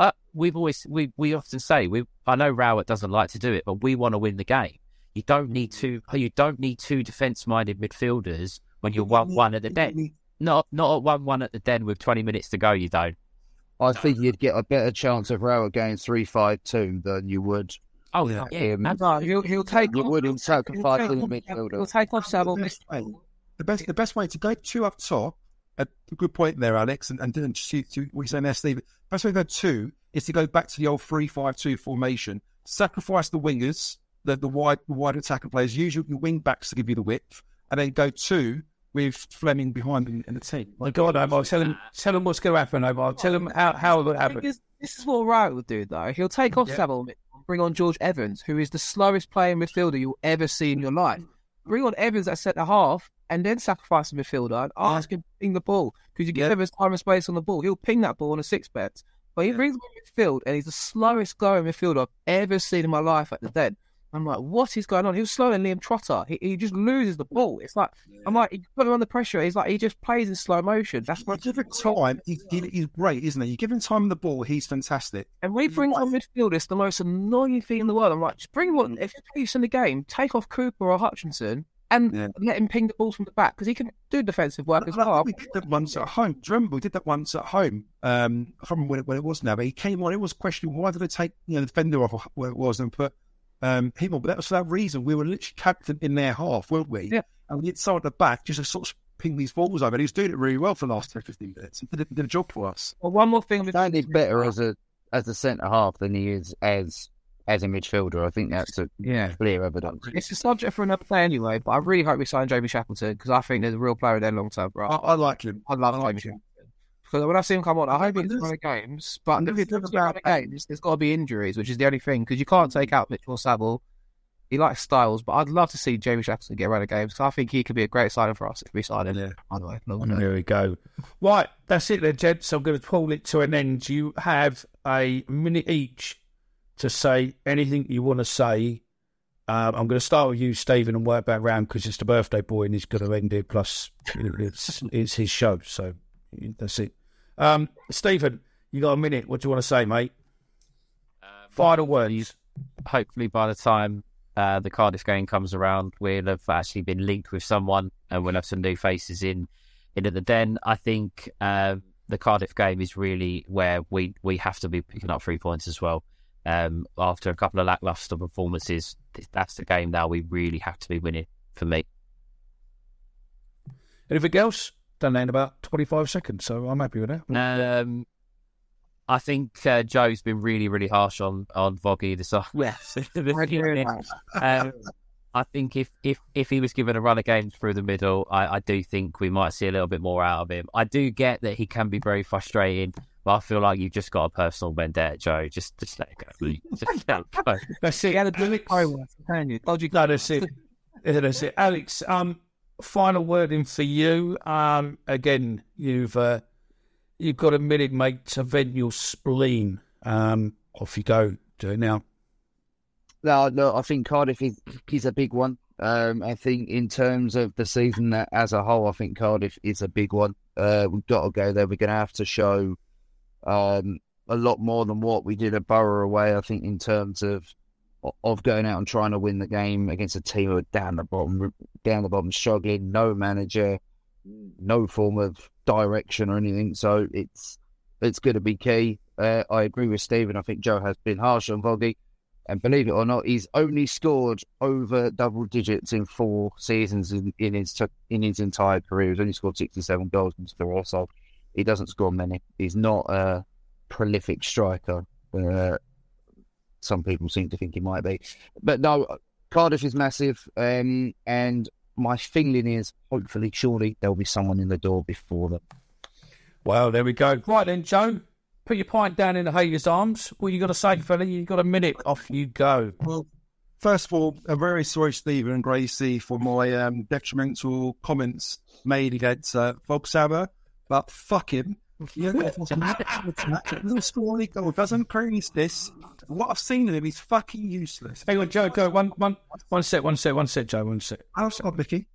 Speaker 7: we often say I know Rowett doesn't like to do it, but we want to win the game. You don't need two defence-minded midfielders when you're 1-1 at the Den. Not at 1-1 at the Den with 20 minutes to go. You don't.
Speaker 8: I think you'd get a better chance of Rowett going 3-5-2 than you would.
Speaker 7: Oh yeah,
Speaker 5: he'll take.
Speaker 8: You wouldn't sacrifice the midfielder.
Speaker 5: He'll take off Saville.
Speaker 6: The best way to go two up top. A good point there, Alex, and to what you're saying there, Steve. The best way to go two is to go back to the old 3-5-2 formation. Sacrifice the wingers, the wide attacking players. Use your wing backs to give you the width, and then go two with Fleming behind in the team.
Speaker 4: My God, Omar, tell him what's going to happen, Omar. Tell him how it will happen.
Speaker 5: This is what Rowett would do, though. He'll take off Saville and bring on George Evans, who is the slowest playing midfielder you'll ever see in your life. bring on Evans at centre half and then sacrifice the midfielder and ask him to ping the ball. Because you give Evans time and space on the ball, he'll ping that ball on a six-bet. But he brings him in midfield and he's the slowest going midfielder I've ever seen in my life at the Den. I'm like, what is going on? He was slower than Liam Trotter. He just loses the ball. It's like, I'm like, he put him under pressure. He's like, he just plays in slow motion. That's what.
Speaker 6: Give him time. He's great, isn't he? You give him time on the ball, he's fantastic.
Speaker 5: And when he brings on midfield, it's the most annoying thing in the world. I'm like, just bring him on. If you're in the game, take off Cooper or Hutchinson and let him ping the balls from the back because he can do defensive work as well.
Speaker 6: We did that once at home. Do you remember we did that once at home? I can't remember when it was now, but he came on. It was questioning why did they take the defender off where it was and put him on? But that was for that reason. We were literally captain in their half, weren't we? Yeah. And we had someone at the back just to sort of ping these balls over. And he was doing it really well for the last 10, 15 minutes. He did a job for us.
Speaker 5: Well, one more thing.
Speaker 8: He's better as a centre half than he is as a midfielder. I think that's a clear evidence.
Speaker 5: It's a subject for another play anyway, but I really hope we sign Jamie Shackleton because I think there's a real player there long term. Right?
Speaker 6: I like him.
Speaker 5: I love Jamie Shackleton. Because when I see him come on, I hope he doesn't win games. But if he doesn't win games, there's got to be injuries, which is the only thing. Because you can't take out Mitchell Saville. He likes Styles, but I'd love to see Jamie Shackleton get around the games because I think he could be a great signing for us if we sign him. By the way,
Speaker 4: there we go. Right, that's it then, gents. I'm going to pull it to an end. You have a minute each to say anything you want to say. I'm going to start with you, Stephen, and work back round because it's the birthday boy and he's going to end it. Plus, it's his show, so that's it. Stephen, you got a minute. What do you want to say, mate? Final words.
Speaker 7: Hopefully, by the time the Cardiff game comes around, we'll have actually been linked with someone and we'll have some new faces in at the Den. I think the Cardiff game is really where we have to be picking up 3 points as well. After a couple of lacklustre performances, that's the game now we really have to be winning for me.
Speaker 4: Anything else? Done that in about 25 seconds, so I'm happy with that.
Speaker 7: I think Joe's been really, really harsh on Voggy this afternoon. I think if he was given a run of games through the middle, I do think we might see a little bit more out of him. I do get that he can be very frustrating, but I feel like you've just got a personal vendetta, Joe. Just let it go. Just let it go.
Speaker 4: That's it. That's it. Alex, final word in for you. Again, you've got a minute, mate, to vent your spleen. Off you go. Do it now.
Speaker 8: No, I think Cardiff is a big one. I think in terms of the season as a whole, I think Cardiff is a big one. We've got to go there. We're going to have to show a lot more than what we did at Borough away, I think, in terms of going out and trying to win the game against a team who are down the bottom, struggling, no manager, no form of direction or anything. So it's going to be key. I agree with Stephen. I think Joe has been harsh on Voggy. And believe it or not, he's only scored over double digits in 4 seasons in his entire career. He's only scored 67 goals in his career, so he doesn't score many. He's not a prolific striker. Some people seem to think he might be. But no, Cardiff is massive. And my feeling is, hopefully, surely, there'll be someone in the door before them.
Speaker 4: Well, there we go. Right then, Joe. Put your pint down in the Hayes' arms. What you got to say, fella? You got a minute. Off you go.
Speaker 6: Well, first of all, I'm very sorry, Stephen and Gracie, for my detrimental comments made against Vogsauer, but fuck him. Doesn't score any goal, doesn't create this. What I've seen of him, he's fucking useless.
Speaker 4: Hang on, Joe. Go one sec, Joe. One sec.
Speaker 6: I'll stop, Mickey.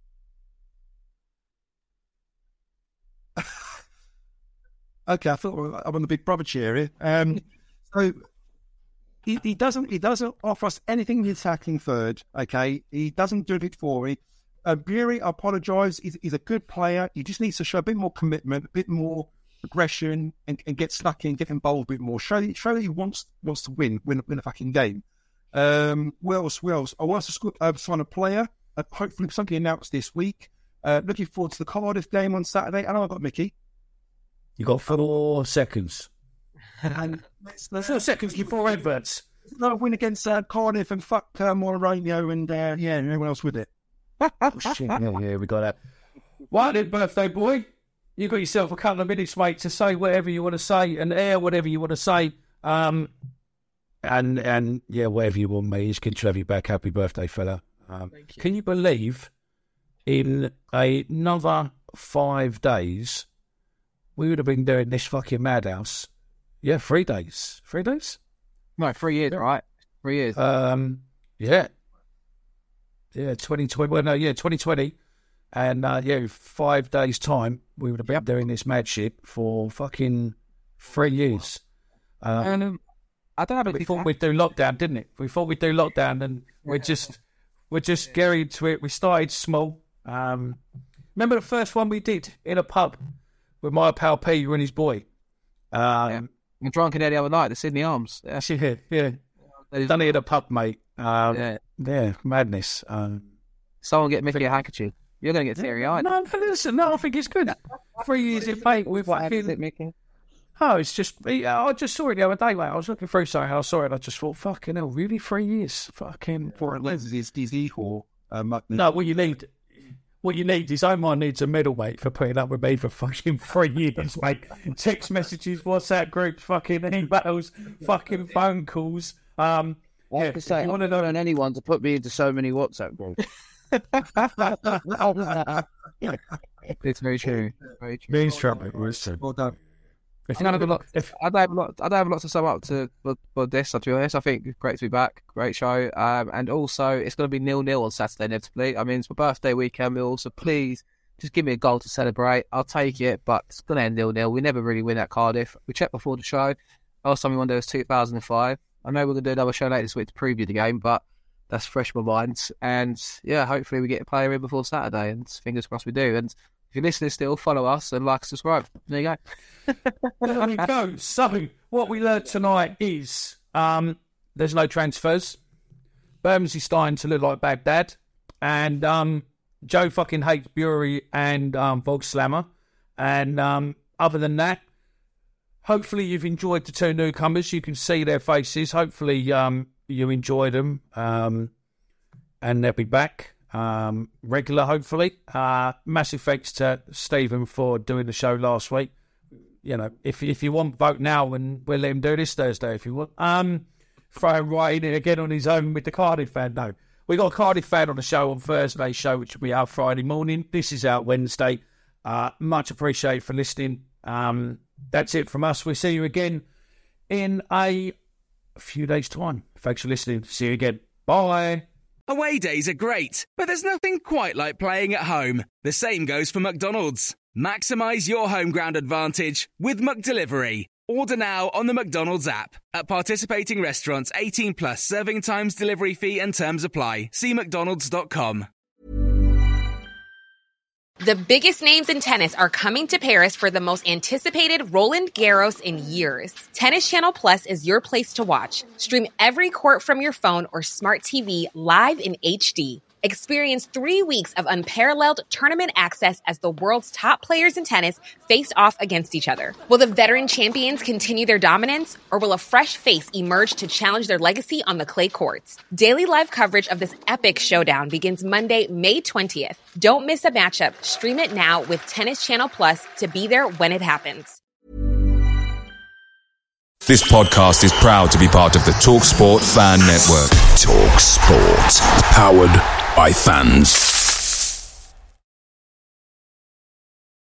Speaker 6: Okay, I thought I'm on the Big Brother chair here. So he doesn't offer us anything in the attacking third. Okay, he doesn't do it for me. Bury, I apologise. He's a good player. He just needs to show a bit more commitment, a bit more aggression, and get stuck in, get involved a bit more. Show that he wants to win a fucking game. What else? I want us to sign a player. Hopefully, something announced this week. Looking forward to the Cardiff game on Saturday. And I've got Mickey.
Speaker 4: You got 4 seconds. And 4 seconds before adverts.
Speaker 6: No win against Cardiff and fuck Moreno and everyone else with it.
Speaker 4: Shit, yeah, we got that. Right then, birthday boy. You got yourself a couple of minutes, mate, to say whatever you want to say and air whatever you want to say. And whatever you want, mate. It's good to have you back. Happy birthday, fella. Can you believe in another 5 days we would have been doing this fucking madhouse? Yeah, 3 days. 3 days?
Speaker 5: No, 3 years, right? 3 years.
Speaker 4: Yeah. Yeah, 2020. Well, no, yeah, 2020. And 5 days' time, we would have been doing this mad shit for fucking 3 years.
Speaker 5: And I don't have
Speaker 4: we thought we'd do lockdown, didn't it? We thought we'd do lockdown, and we're just getting into it. We started small. Remember the first one we did in a pub with my pal P and his boy.
Speaker 5: I'm drunk in there the other night, the Sydney Arms. Yeah.
Speaker 4: Done it at a pub, mate. Yeah, madness.
Speaker 5: Someone get Mickey a handkerchief. You're going to get teary-eyed.
Speaker 4: No, listen, I think it's good. 3 years in, mate. We've
Speaker 5: Mickey?
Speaker 4: Oh, it's just... I just saw it the other day, mate. I was looking through something, I saw it, and I just thought, fucking hell, really? 3 years? Fucking...
Speaker 6: For is equal.
Speaker 4: No, what you need is Omar needs a medal, mate, for putting up with me for fucking 3 years, mate. Text messages, WhatsApp groups, fucking emails, fucking phone calls.
Speaker 8: I have to say, I want to know anyone to put me into so many WhatsApp groups.
Speaker 5: It's very true.
Speaker 4: Means trouble.
Speaker 6: Well done.
Speaker 5: I don't have a lot to sum up for this, to be honest. I think it's great to be back. Great show. And also, it's going to be 0-0 on Saturday, inevitably. I mean, it's my birthday weekend, Will, so please, just give me a goal to celebrate. I'll take it, but it's going to end 0-0. We never really win at Cardiff. We checked before the show. Last time we won there was 2005. I know we're going to do another show later this week to preview the game, but that's fresh in my mind. And, yeah, hopefully we get a player in before Saturday, and fingers crossed we do. And if you're listening still, follow us and like, subscribe. There you go.
Speaker 4: There we go. So, what we learned tonight is there's no transfers. Bermondsey's starting to look like Baghdad. And Joe fucking hates Bury and Volkslammer. And other than that, hopefully you've enjoyed the two newcomers. You can see their faces. Hopefully you enjoyed them. And they'll be back. Regular, hopefully. Massive thanks to Stephen for doing the show last week. You know, if you want, vote now, and we'll let him do this Thursday if you want. Throw him right in again on his own with the Cardiff fan. No, we got a Cardiff fan on the show on Thursday's show, which will be out Friday morning. This is out Wednesday. Much appreciated for listening. That's it from us. We'll see you again in a few days' time. Thanks for listening. See you again. Bye.
Speaker 3: Away days are great, but there's nothing quite like playing at home. The same goes for McDonald's. Maximise your home ground advantage with McDelivery. Order now on the McDonald's app. At participating restaurants, 18 plus serving times, delivery fee and terms apply. See mcdonalds.com.
Speaker 9: The biggest names in tennis are coming to Paris for the most anticipated Roland Garros in years. Tennis Channel Plus is your place to watch. Stream every court from your phone or smart TV live in HD. Experience 3 weeks of unparalleled tournament access as the world's top players in tennis face off against each other. Will the veteran champions continue their dominance, or will a fresh face emerge to challenge their legacy on the clay courts? Daily live coverage of this epic showdown begins Monday, May 20th. Don't miss a matchup. Stream it now with Tennis Channel Plus to be there when it happens.
Speaker 1: This podcast is proud to be part of the TalkSport Fan Network. TalkSport. Powered by fans.